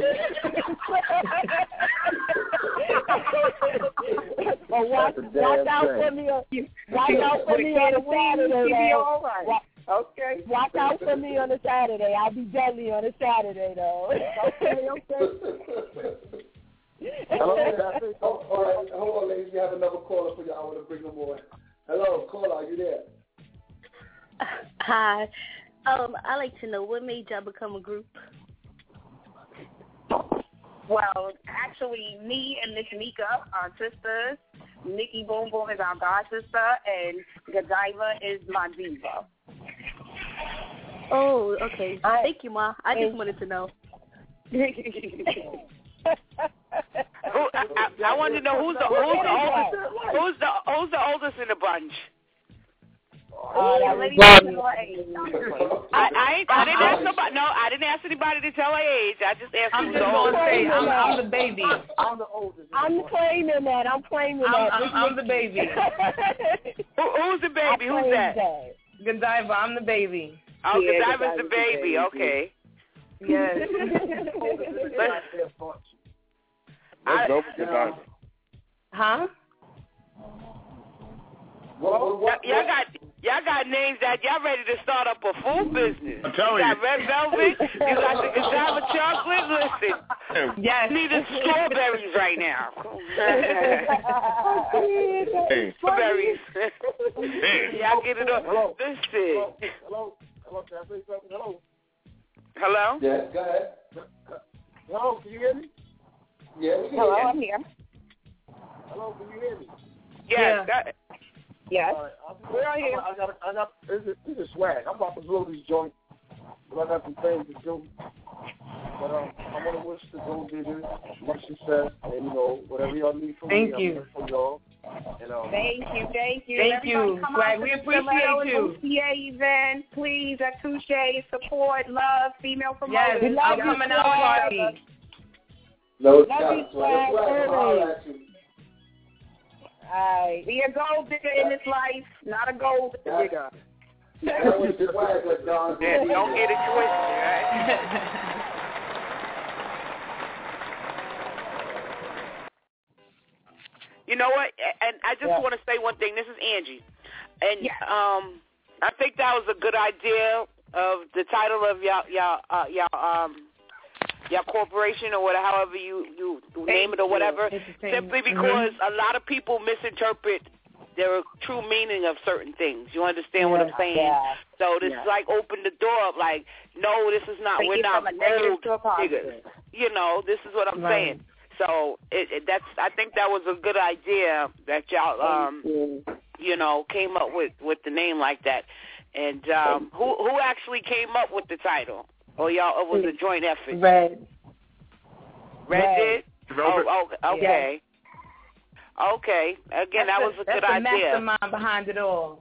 But watch, watch out for me. On, watch out for me on a Saturday. All right. Watch, okay. Watch out for me on a Saturday. I'll be deadly on a Saturday, though. Okay, okay. Hello, oh, all right, hold on, ladies. We have another caller for you. I want to bring them on. Hello, caller, are you there? Hi. Um, I'd like to know what made y'all become a group. Well, actually, me and Miss Mika are sisters. Nikki Boom Boom is our god sister, and Godiva is my diva. Oh, okay. I, Thank you, Ma. I just wanted to know. Who, I, I, I want to know who's the who's the oldest who's the who's the oldest in the bunch. Oh, that lady I, I, ain't, I didn't ask nobody. No, I didn't ask anybody to tell her age. I just asked I'm who's just the going to oldest. say, I'm, I'm the baby. I'm the oldest. I'm claiming that. I'm claiming I'm, that. I'm, I'm the baby. Who, who's the baby? Who's that? that? Godiva, I'm the baby. Oh, Yeah, Godiva's the baby. baby. Okay. Yes. Let's go for Godiva. Huh? What, what, what, y'all got y'all got names that y'all ready to start up a food business. I'm telling you. you. got Red Velvet. You got the Godiva chocolate. Listen, yes. you need the strawberries right now. Hey. Strawberries. Hey. Y'all get it up. Hello. Listen. Hello. Hello. Hello. Can I say something? Hello. Hello. Yes, go ahead. Hello. Can you hear me? Yeah, we can Hello, hear you. I'm here. Hello. Can you hear me? Yes. Yeah. That, Yes. All right. I'm, We're on here. I got. I got. This is, this is swag. I'm about to blow this joint. But I got some things to do. But um, I want to wish the Gold Diggers much success, and you know whatever y'all need from Thank me, you. I'm here for y'all. And, um, Thank you, thank you. Thank Everybody you, come Swag. out We to the appreciate Stiletto and you. O C A event, please, at Touche. Support, love, female promoters. Yes, I'm coming out party. No, Love you, Swag. Swag. Alright. Be a gold digger in this life, not a gold digger. That was Swag, Don. yeah, don't get it twisted, right? You know what? And I just Yeah. want to say one thing. This is Angie, and Yes. um, I think that was a good idea of the title of y'all, y'all, uh, y'all, um, y'all corporation or whatever, however you you name it or whatever. Simply because Mm-hmm. a lot of people misinterpret the true meaning of certain things. You understand what I'm saying? Yeah. So this Yeah. like open the door up. Like, no, this is not. Take We're it not from a negative gold to a positive. diggers. You know, this is what I'm Right. saying. So it, it, that's. I think that was a good idea that y'all, um, you. you know, came up with, with the name like that. And um, who who actually came up with the title? Or y'all? Or was it a joint effort? Red. Red, Red. did? Oh, oh, okay. Okay. Again, That's that the- was a that's good the idea. mastermind behind it all.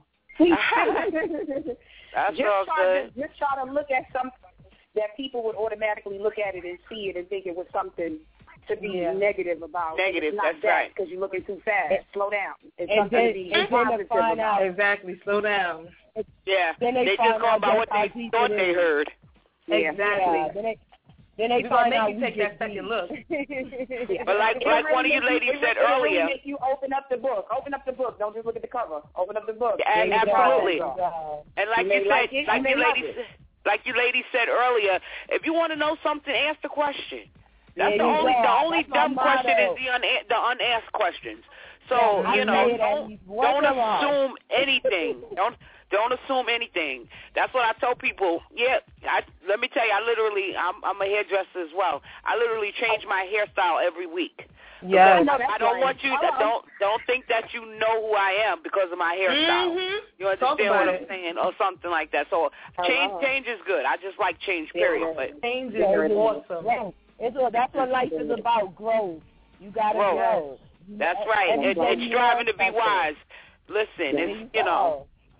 That's just all try good. to just try to look at something that people would automatically look at it and see it and think it was something to be Yeah. negative about. Negative, it's not that's that, right. because you're looking too fast. Slow down. It's And something then, to be and then to positive find about. out, Exactly. Slow down. Yeah. then they, They find just go out by what just how they deep thought it they is. heard. Yeah. Exactly. Yeah, then they, then they We're find gonna out make you we take get that second deep. look. Yeah. But like It like really one of you makes ladies it said really earlier. Make you open up the book. Open up the book. Don't just look at the cover. Open up the book. And There you go. absolutely. Yeah. And like You may you said, like it, like you may you love ladies, it. like you ladies said earlier, if you want to know something, ask the question. That's There the you only go. the only That's my dumb question motto. is the una- the unasked questions. So Yeah, I you know, say it at don't least once don't a month. assume anything. don't don't assume anything. That's what I tell people. Yeah, I, let me tell you, I literally, I'm I'm a hairdresser as well. I literally change my hairstyle every week. Yes. Because I, I don't want you to don't don't think that you know who I am because of my hairstyle. Mm-hmm. You understand what I'm it. saying, or something like that. So change Uh-huh. change is good. I just like change, period. But Change is Yeah, it is. awesome. Growth. It's a, that's what life is about, growth. You got to Growth. grow. that's right. And, and striving to be wise. Listen, it's you know.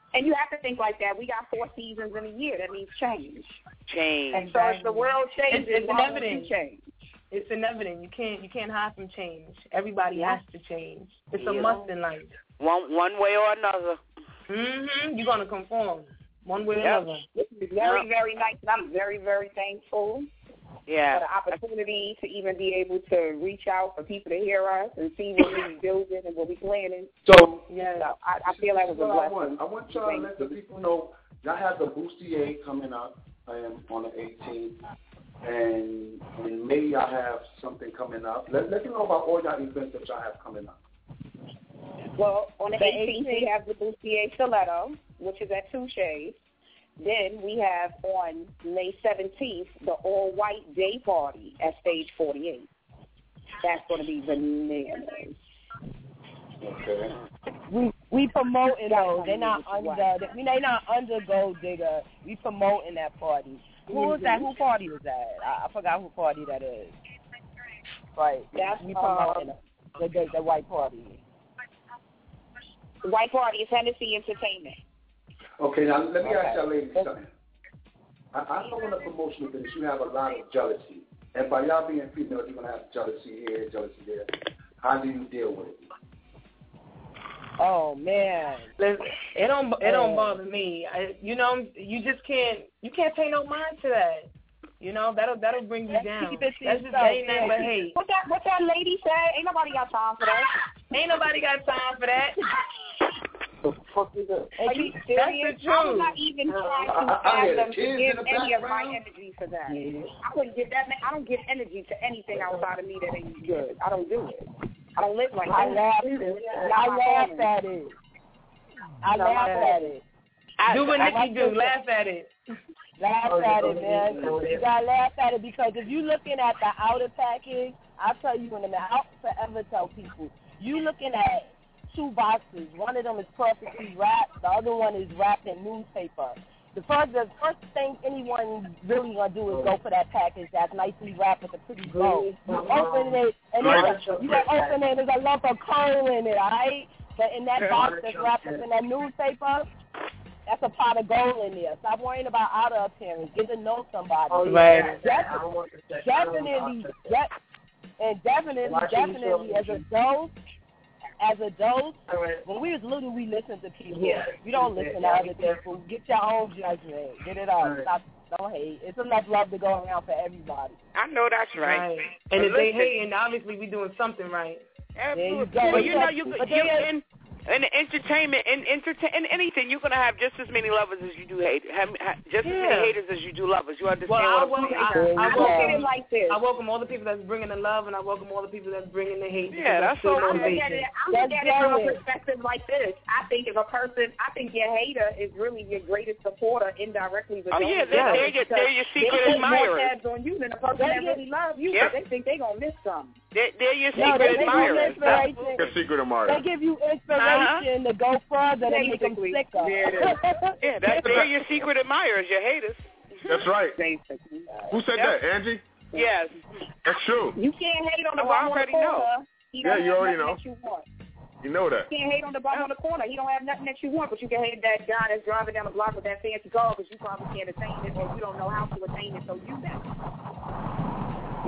And you have to think like that. We got four seasons in a year. That means change. Change. And so if the world changes, it's, it's why won't inevitable. you change? It's inevitable. You can't you can't hide from change. Everybody Yeah. has to change. It's Yeah. a must in life. One one way or another. Mhm. You're gonna conform one way or Yep. another. This is very, Yep. very nice, and I'm very, very thankful Yeah. for the opportunity to even be able to reach out for people to hear us and see what we're building and what we're planning. So, yeah, so I, I feel that was a what I blessing. want, I want y'all to let the people know y'all have the Bustier coming up um, on the eighteenth, and in May y'all have something coming up. Let, let me know about all y'all events that y'all have coming up. Well, on the, The eighteenth, we eighteenth. have the Bustier Stiletto, which is at Touche. Then we have on May seventeenth the all-white day party at Stage forty-eight. That's going to be bananas. Okay. We we promoting those. They're not White. under. We they not under Gold Digger. We promoting that party. Who is that? Who party is that? I, I forgot who party that is. Right. That's, we promoting uh, the, the the white party. The white party is Hennessy Entertainment. Okay, now let me Okay. ask y'all ladies something. I, I know in the promotional business you have a lot of jealousy. And by y'all being females, you're going to have jealousy here, jealousy there. How do you deal with it? Oh man, Listen, it don't it don't bother me. I, you know, you just can't you can't pay no mind to that. You know, that'll that'll bring you down. Keep it to That's just yourself, ain't nothing but yeah. hate. What that what that lady said? Ain't nobody got time for that. Ain't nobody got time for that. The fuck is that? Are you That's serious? the I'm truth. not even trying to I- I hear the fathom to kids give in the any of my background. energy for that. I wouldn't give that. I don't give energy to anything outside of me that ain't good. I don't do it. I don't live like I that. laugh. Not I my laugh family. at it. I No, laugh no. at it. Do what I Nikki like do. to- Laugh at it. Laugh at it, man. You gotta laugh at it because if you looking at the outer package, I'll tell you in a minute. I'll forever tell people. You looking at two boxes. One of them is perfectly wrapped. The other one is wrapped in newspaper. The first, the first thing anyone really gonna do is go for that package that's nicely wrapped with a pretty bow. You open it, and there's a, you gonna open it. There's a lump of coal in it, all right? But in that box that's wrapped up in that newspaper, that's a pot of gold in there. Stop worrying about outer appearance. Get to know somebody. Right. Definitely, definitely, de- and definitely, definitely, as adults, as adults, when we was little, we listened to people. Yeah. We don't listen to other people. Get your own judgment. Get it up. Stop. Don't hate. It's enough love to go around for everybody. I know that's right. Right. And if But they listen, hating, obviously we doing something right. Absolutely. There you go. Well, you know, you But you then- in in entertainment, in entertain, in anything, you're gonna have just as many lovers as you do hate, have, have just as Yeah. many haters as you do lovers. You understand Well, I what I'm welcome, saying? I, I, I look at it welcome, like this. I welcome all the people that's bringing the love, and I welcome all the people that's bringing the hate. because Yeah, that's still so I look cool. at it. I That's look at it from a genuine. perspective like this. I think if a person, I think your hater is really your greatest supporter indirectly. But Oh, don't yeah, know they're- it they're your- because they're your secret they put more admirers. tabs on you than the person that really loves you. Yep. But they think they gonna miss something. They're, they're your No, secret they give you admirers. inspiration. Your secret admirer. They give you inspiration to go further and make them Basically. sicker. There it is. Yeah, that's, they're your secret admirers, your haters. That's right. Basically. Who said Yep. that, Angie? Yes. That's true. You can't hate on the Oh, bum I on the already corner. know. He Yeah, don't you have already nothing know. that you want. You know that. You can't hate on the bum on the corner. He don't have nothing that you want, but you can hate that guy that's driving down the block with that fancy car because you probably can't attain it or you don't know how to attain it, so you better.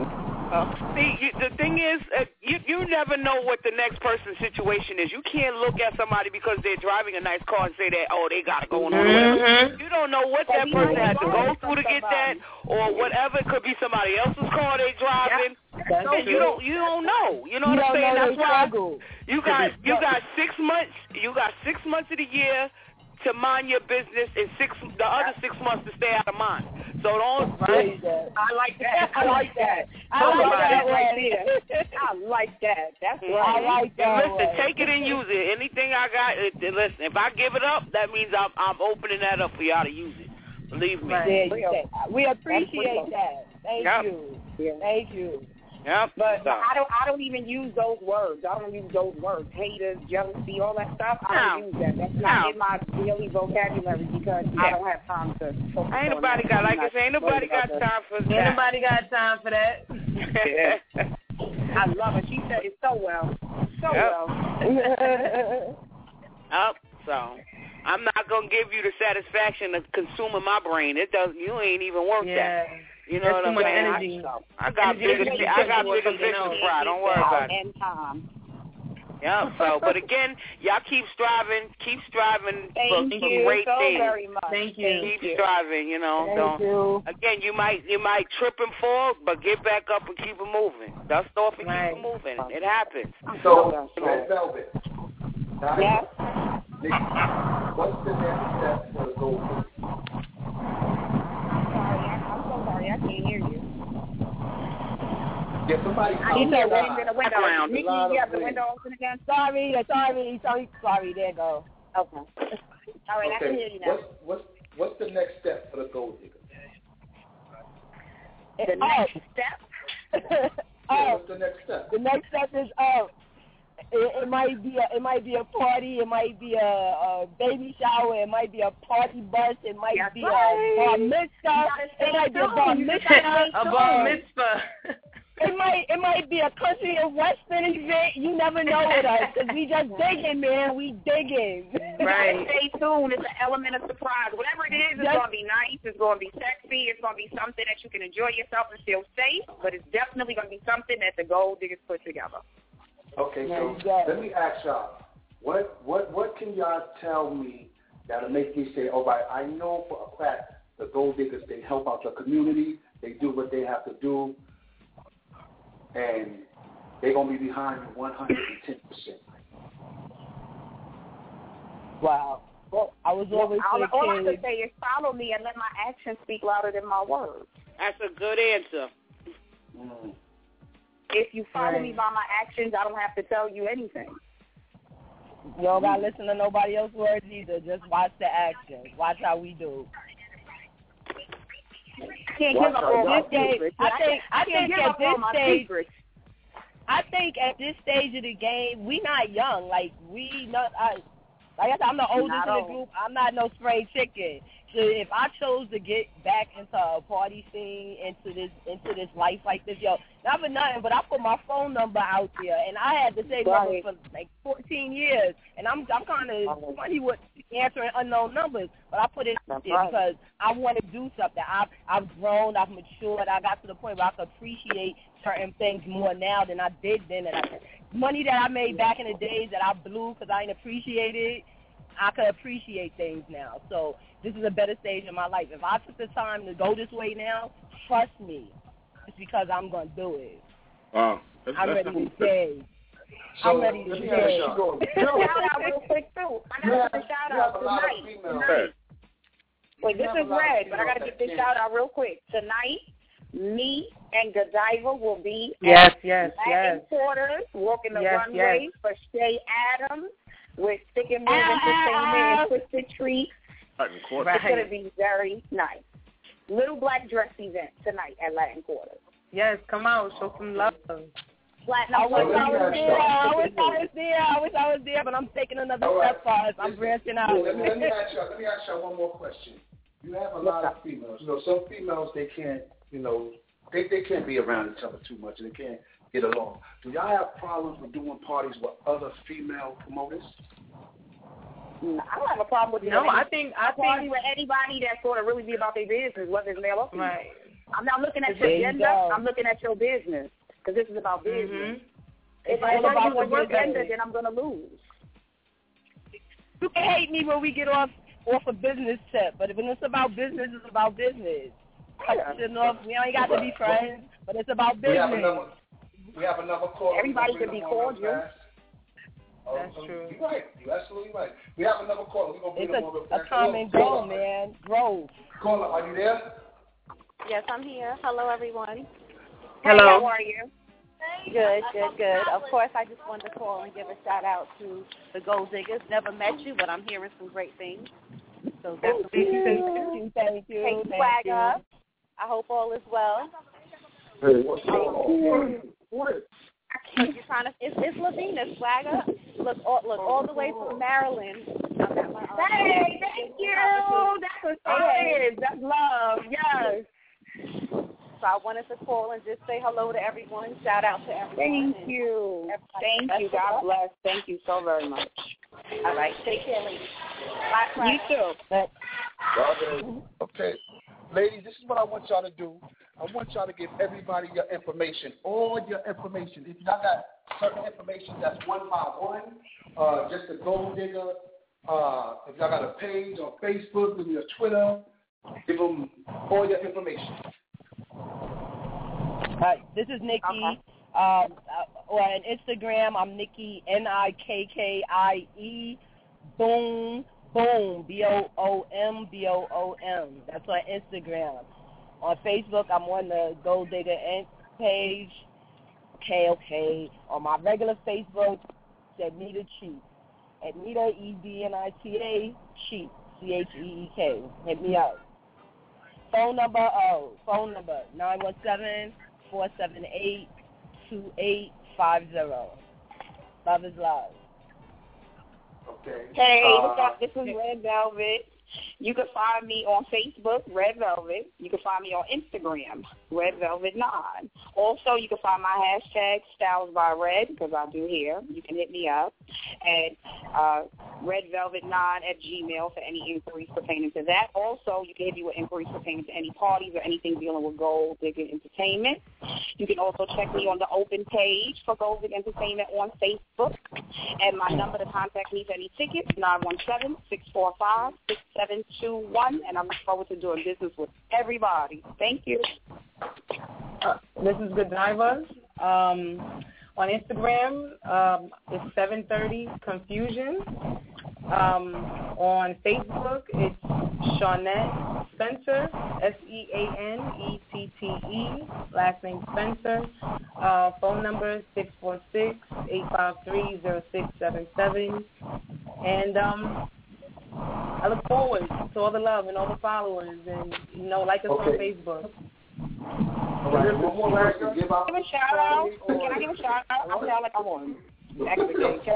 Uh, see, you, the thing is, uh, you you never know what the next person's situation is. You can't look at somebody because they're driving a nice car and say that, oh, they got it going on. or whatever. Mhm. You don't know what that person had to go through to get that, or whatever. It could be somebody else's car they driving. That's And you true. don't you don't know. You know You what I'm don't saying? know That's their why struggle. you got you got six months. You got six months of the year to mind your business, and six the other six months to stay out of mind. So don't. Praise that. I like that. I like that. I like that right way. there. I like that. That's I right. like that And listen, way. take it and use it. Anything I got, it, it- listen. If I give it up, that means I'm I'm opening that up for y'all to use it. Believe me. There you go. We appreciate real. that. Thank Yep. you. Thank you. Yep. But So, I don't. I don't even use those words. I don't use those words. Haters, jealousy, all that stuff. I don't No. use that. That's not No. in my daily vocabulary because I Yeah. don't have time to. focus ain't on nobody that. got I'm like I not say, ain't nobody worried got about that. time for Ain't that. nobody got time for that. I love it. She said it so well. So Yep. well. Up. So, I'm not gonna give you the satisfaction of consuming my brain. It does. You ain't even worth yeah. that. You know That's what too I'm much saying? energy. I, I got energy bigger. I got bigger fish to fry. Don't worry about it. And time. Yeah. So, but again, y'all keep striving. Keep striving Thank for, you for great so things. very much. Thank you. Keep Thank you. striving. You know. Thank don't. you. Again, you might you might trip and fall, but get back up and keep it moving. Dust off and right. keep it moving. It happens. So, Red Velvet. Yes. What's the next step for the gold? I'm sorry. I, I'm so sorry. I can't hear you. Yeah, somebody. I need to raise in the window. Around. Nikki, you have the window open again? Sorry, sorry, sorry, sorry. There you go. Okay. All right, okay. I can hear you now. What's, what's, what's the next step for the gold digger? The next step? Yeah, oh, what's the next step? The next step is oh, it, it might be a it might be a party, it might be a, a baby shower, it might be a party bus, it might That's be right. a bar mitzvah, it might be a bar mitzvah, A bar mitzvah. It might it might be a country and western event. You never know with us because we just digging, man. We digging. Right. Stay tuned. It's an element of surprise. Whatever it is, it's Yes. going to be nice. It's going to be sexy. It's going to be something that you can enjoy yourself and feel safe. But it's definitely going to be something that the gold diggers put together. Okay, so Yeah. let me ask y'all, what what what can y'all tell me that'll make me say, all right, I know for a fact the gold diggers, they help out the community, they do what they have to do, and they're going to be behind you one hundred ten percent. Wow. Well, I was always all, all I thinking. can say is follow me and let my actions speak louder than my words. That's a good answer. Mm. If you follow Right. me by my actions, I don't have to tell you anything. You don't gotta listen to nobody else's words either. Just watch the actions. Watch how we do. I can't Watch give up out, all my This day, secrets. I think I can't think give at up all this my stage, secrets. I think at this stage of the game, we not young. Like we not. I, like I said, I'm the oldest Not in the old. group. I'm not no spray chicken. So if I chose to get back into a party scene, into this into this life like this, yo, not for nothing, but I put my phone number out there, and I had the same number Right. for like fourteen years, and I'm I'm kind of funny with answering unknown numbers, but I put it out That's there right. because I want to do something. I've I've grown, I've matured, I got to the point where I can appreciate certain things more now than I did then. And I, money that I made back in the days that I blew because I didn't appreciate it, I can appreciate things now. So this is a better stage in my life. If I took the time to go this way now, trust me, it's because I'm going to do it. Wow. That's, I'm that's ready to stay. So, I'm ready to let me stay. ask y'all. Shout out real quick too. I You have, got to shout you have out a lot of tonight. females. Right. Wait, You this have a is lot of Red, but I got to females get this that shout out real quick. Tonight, me and Godiva will be Yes, at yes, Latin yes. Quarters, walking the Yes, runway yes. for Shay Adams with Stick and Move Ah, Entertainment ah, and Twisted Treats. Latin Quarter. Right. It's going to be very nice. Little Black Dress event tonight at Latin Quarters. Yes, come out, show some love. Platinum I wish let I me was ask there. y'all. I wish I was there. I wish I was there, but I'm taking another All right. step fast. I'm Listen, branching out. Let me, let me ask y'all. Let me ask y'all one more question. You have a lot of females. You know, some females they can't. You know, they they can't be around each other too much, and they can't get along. Do y'all have problems with doing parties with other female promoters? I don't have a problem with No, doing I think I party think with anybody that's going to really be about their business, whether it's male or female. right. I'm not looking at There your you agenda. go. I'm looking at your business because this is about business. Mhm. If It's I all tell about you what's the your business. agenda, then I'm going to lose. You can hate me when we get off off a business tip, but when it's about business, it's about business. Cut Yeah. shit off. We ain't got to be friends, but it's about We have business. another. We have another call. Everybody We're can gonna be bring them on cordial. real fast. Oh, That's oh, true. You're right. You're absolutely right. We have another caller. We're gonna bring It's them on real a, a fast. come Hello, and go, caller. man. Growth. Caller, are you there? Yes, I'm here. Hello, everyone. Hello. Hey, how are you? Good, good, good. Of course, I just wanted to call and give a shout out to the Gold Diggers. Never met you, but I'm hearing some great things. So definitely Thank you. Thank you. Hey, Thank Swagger. you. I hope all is well. Hey, what's going on? What? You're trying to. It's, it's Lavina Swagger. Look, all, look all the way from Maryland. I'm at my, um, Hey, thank you. That's what it is. That's love. Yes. So I wanted to call and just say hello to everyone. Shout out to everyone. Thank you. Everybody. Thank you. God bless. Thank you so very much. All right. Take care, ladies. You too. Okay. Ladies, this is what I want y'all to do. I want y'all to give everybody your information, all your information. If y'all got certain information that's one by one, uh, just a gold digger, uh, if y'all got a page on Facebook, give me a Twitter, give them all your information. Hi, this is Nikki. Okay. Um, uh, on Instagram, I'm Nikki, N I K K I E, boom, boom, B O O M, B O O M. That's on Instagram. On Facebook, I'm on the Gold Digger page. Okay, okay. On my regular Facebook, it's Ednita Cheek. Ednita, E D N I T A, Cheek, C H E E K. Hit me up. Phone number, oh, phone number, nine one seven, four seven eight, two eight five zero. Love is love. Okay. Hey, uh, what's up? This is Red Velvet. You can find me on Facebook, Red Velvet. You can find me on Instagram, Red Velvet nine. Also, you can find my hashtag Styles by Red, because I do hair. You can hit me up at uh, Red Velvet nine at Gmail for any inquiries pertaining to that. Also, you can hit me with inquiries pertaining to any parties or anything dealing with Gold Digger Entertainment. You can also check me on the open page for Gold Digger Entertainment on Facebook. And my number to contact me for any tickets, nine one seven, six four five, six seven two one. And I look forward to doing business with everybody. Thank you. Uh, this is Godiva. Um, on Instagram, um, it's seven thirty Confusion. Um, on Facebook, it's Shawnette Spencer, S E A N E T T E, last name Spencer. Uh, phone number six four six, eight five three, zero six seven seven. And um, I look forward to all the love and all the followers, and, you know, like us okay. on Facebook. All right, one more question. Give, give a shout out. Can I give a shout out? I sound like I'm on. Actually, can I,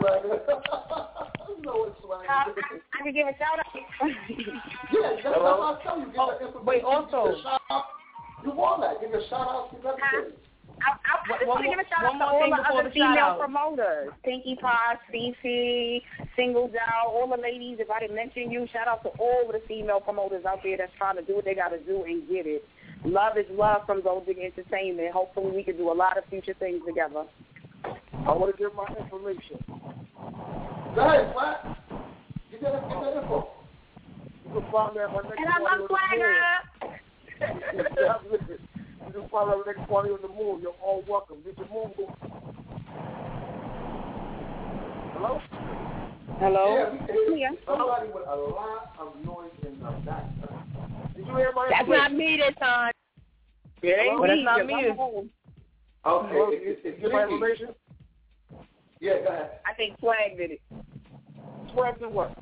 I can give a shout out. Yeah, that's what I'm telling you. Give oh, information. Wait, also. You want that. Give a shout out to everything. I, I, I just want to give a shout out to all the other female promoters. Pinkie Pie, Fifi, Singles Out, all the ladies. If I didn't mention you, shout out to all of the female promoters out there that's trying to do what they got to do and get it. Love is love from Gold Digger Entertainment. Hopefully we can do a lot of future things together. I want to give my information. Go ahead, what? Get that, get that info. You can find me at my next and I love Swagger. You can find me at the next party on the moon. You're all welcome. Get your moon. Hello? Hello? Yeah, we hear somebody with a lot of noise in the background. Did you hear my That's not me this time. It ain't well, me. That's not me. Okay. Well, is, is, is my information? Yeah, go ahead. I think Swag did it. Swag did what?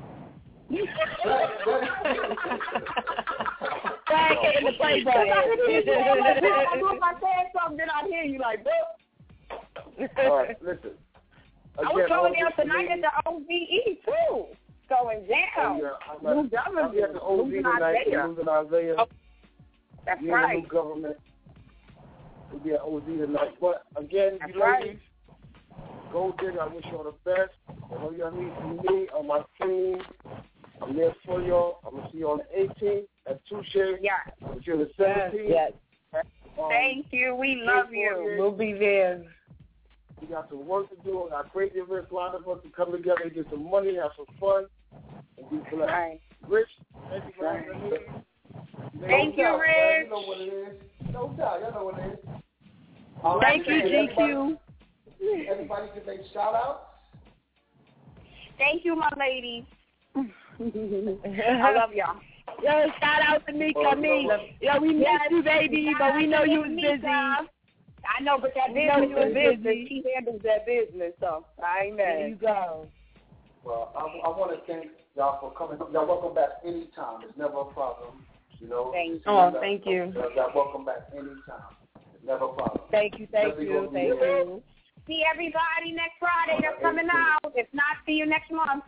Swag hit in the play button. I knew if I said something, then I'd hear you like, boop. All right, listen. Again, I was going down tonight ladies, at the O V E, too. Going down. Oh, yeah, I'm at, I'm at the O V tonight, losing Isaiah. Oh, that's Being right. The new government. We'll be at O Z tonight. But again, that's you right. ladies, Gold Digger, I wish y'all the best. Whatever y'all need from me on my team, I'm there for y'all. I'm going to see you on the eighteenth at Touche. Yeah. Until the seventeenth. Yes. Um, Thank you. We love you. We'll be there. We got some work to do. I got great events lined up for us to come together and get some money, have some fun, and be blessed. Right. Rich, thank you for right. having me. Thank no you, doubt, Rich. Man. You know what it is. No doubt. Y'all know what it is. All Thank right, you, G Q. Everybody, everybody can make shout-outs. Thank you, my ladies. I love y'all. Yo, shout out to Mika. Me. Yo, we miss yes, you, baby, but we know you was busy. I know, but that we know you was busy. She handles that business, so I ain't mad. There you go. Well, I, I want to thank y'all for coming. Y'all welcome back anytime. It's never a problem. You know. Thank you. Oh, thank you. Y'all welcome back anytime. It's never a problem. Thank you, thank Definitely you, thank you. See everybody next Friday that's coming out. If not, see you next month.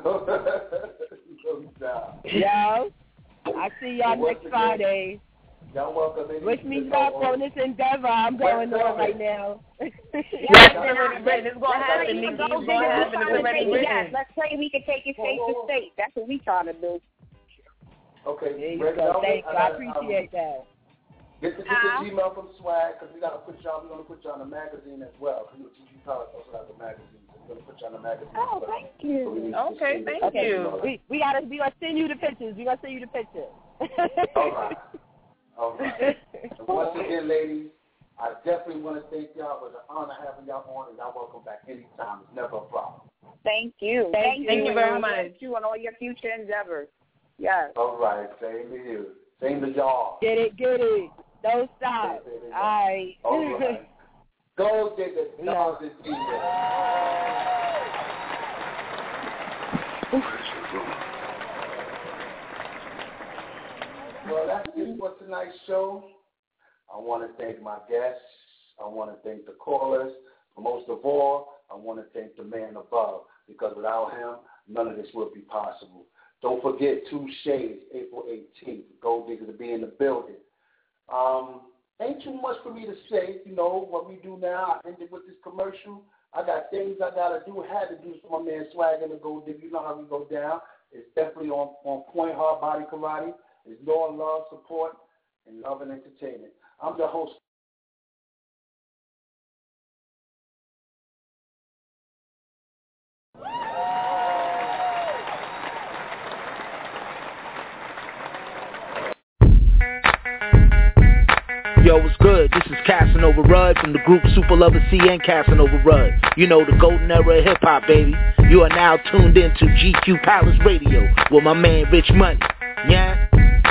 Yo, I see y'all next Friday. Y'all welcome. Wish me luck on this endeavor. I'm going on right now. Yes, it's already written. It's going to happen. It's going to happen. It's already written. Yes, let's say we can take it state to state. That's what we trying to do. Okay. There you go. Thank you. I appreciate that. Get the, get the Gmail from Swag, because we got to put y'all, we're going to put y'all in the magazine as well. Because G Q Palace also has a magazine. So we're going to put y'all in the magazine oh, as well. thank you. So okay, thank okay. you. We, we got to we gonna send you the pictures. we got to send you the pictures. All right. All right. And once again, ladies, I definitely want to thank y'all. It was an honor having y'all on, and y'all welcome back anytime. It's never a problem. Thank you. Thank, thank you. you very much. Thank you on all your future endeavors. Yes. All right. Same to you. Same to y'all. Get it, get it. Don't stop. All right. All right. Go get the dogs and see Well, that's it for tonight's show. I want to thank my guests. I want to thank the callers. But most of all, I want to thank the man above, because without him, none of this would be possible. Don't forget, Two Shades, April eighteenth. Gold Digger to be in the building. Um, ain't too much for me to say. You know, what we do now, I ended with this commercial. I got things I got to do, had to do for my man Swag and the Gold Digger. You know how we go down. It's definitely on, on point, hard body karate. It's law, love, support, and love and entertainment. I'm the host. Yo, what's good? This is Casanova Rudd from the group Super Lover C and Casanova Rudd. You know, the golden era of hip-hop, baby. You are now tuned in to G Q Palace Radio with my man Rich Money. Yeah?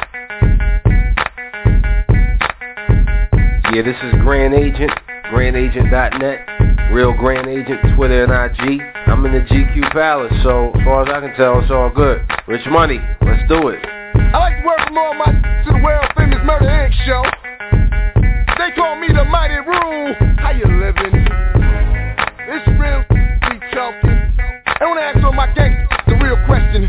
Yeah, this is Grand Agent, grand agent dot net, Real Grand Agent, Twitter and I G. I'm in the G Q Palace, so as far as I can tell, it's all good. Rich Money, let's do it. I like to welcome all my to the world-famous Murder Incorporated show. They call me the Mighty Rule. How you living? It's real we talking. I want to ask all my gangsters the real question.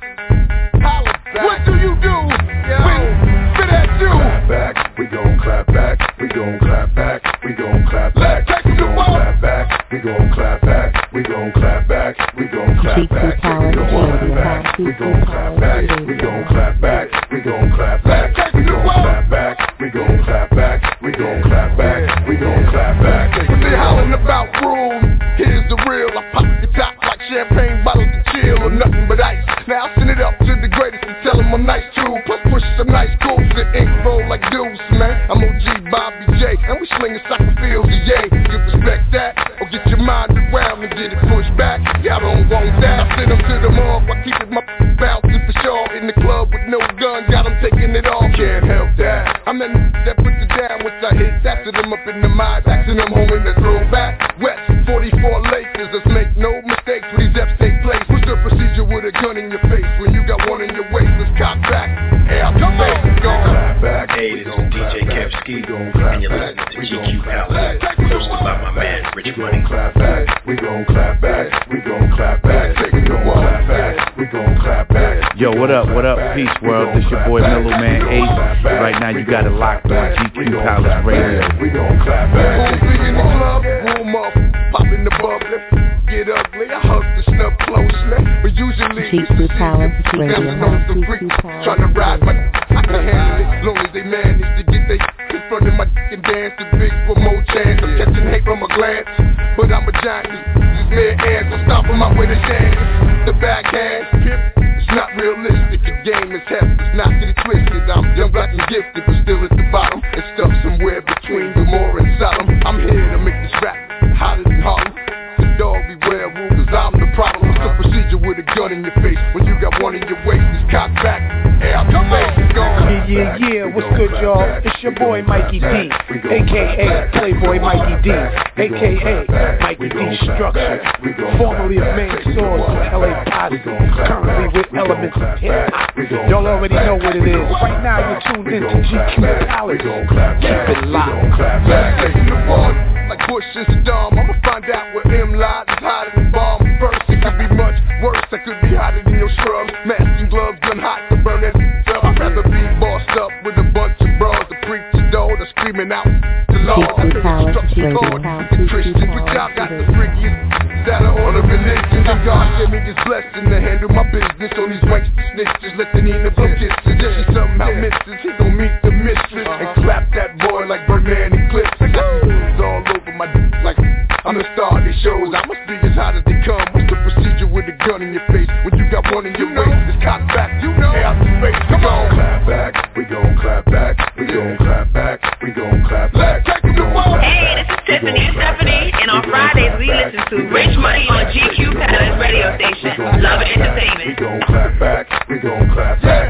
Holla back. What do you do Yo. when spit at you? Clap back, we gon' clap back. We gon' clap back, we gon' clap back. Let's we gon' clap back, we gon' clap back. We gon' clap back, we gon' clap back. We gon' clap back, we gon' clap back. We gon' clap back, we gon' clap back. We gon' clap back, we gon' clap back. We gon' clap back, we gon' clap back. When they hollering about rules, here's the real. I pop the top like champagne bottles to chill or nothing but ice. Now I send it up to the greatest and tell them I'm nice too. Plus push some nice cools and ink roll like dudes, man. I'm O G Bobby J, and we slinging soccer fields, yay. You respect that, or get your mind around and get it pushed back. Y'all don't want that. I send them to the mall, I keep it my bouncing for sure. In the club with no gun, got them taking it off. Can't help that. I'm that that puts it down once I hit. After them up in the mind, taxing them home in the throwback. West forty-four Lakers, let's make no mistakes when these F's take place. What's the procedure with a gun in your face when you got one in your waist? Let's cock back. Hey, I'm come on, clap back. Hey, this is D J Kevski, and you're listening to G Q Palace, hosted by my man Rich Money. We gon' clap back, we gon' clap back, we gon' clap back, we gon' clap back, we gon' clap back. Yo, what up, what up, peace world? This your boy Mellow Man Ace. Right now you got it locked on G Q Palace Radio. We gon' clap back. Who's in the club, room up, pop in the bubble, get ugly. I hug the snub closely, but usually G Q Palace Radio. Trying to ride my, I can handle it, long as they manage to get they in front of my dick and dance the big for more chance. I'm catching hate from a glance, but I'm a giant. These bare hands will stop them out with a chance. The backhand, it's not realistic. The game is hefty, it's not get it twisted. I'm young, black, and gifted, but still at the bottom. It's stuck somewhere between Gomorrah and Sodom. I'm here to make this rap hotter than Harlem. The dog beware rule, cause I'm the problem. What's the procedure with a gun in your face when you got one in your waist? It's cock back. Hey, I'm come on. Yeah, yeah, yeah, what's good, y'all? It's your boy Mikey D, a k a. Playboy Mikey D, a k a. Mikey D Structure, formerly of Main Source of L A Posse, currently with Elements of Hip-Hop. Y'all already know what it is. Right now you're tuned in to G Q Palace. Keep it locked. Taking the ball like Bush is a dumb. I'ma find out where M lies is hotter than bomb. First, it could be much worse. I could be hotter than your scrubs. Mask and gloves, gun hot to burn that up. I'd rather be bossed up with a bunch of bras to screaming out the Lord. Structure God, the Christian, but y'all got the freakiest that are on a religion. And God gave me this blessing to handle my business on these white snitches, let the Nina blow kisses. If she somehow misses, he gon' meet the mistress and clap that boy like Birdman and Clips. I got these all over my d- like I'm the star of these shows. I must be as hot as they come. What's the procedure with a gun in your face when you got one in your waist? It's cock back, you know. Hey, out the face, come on. Clap back, we gon' clap back, we gon' clap back, we gon' clap back. Hey, this is Tiffany and Stephanie, and on Fridays we listen to Rich Money on G Q Palace radio station. Love and Entertainment. We gon' clap back, we gon' clap back.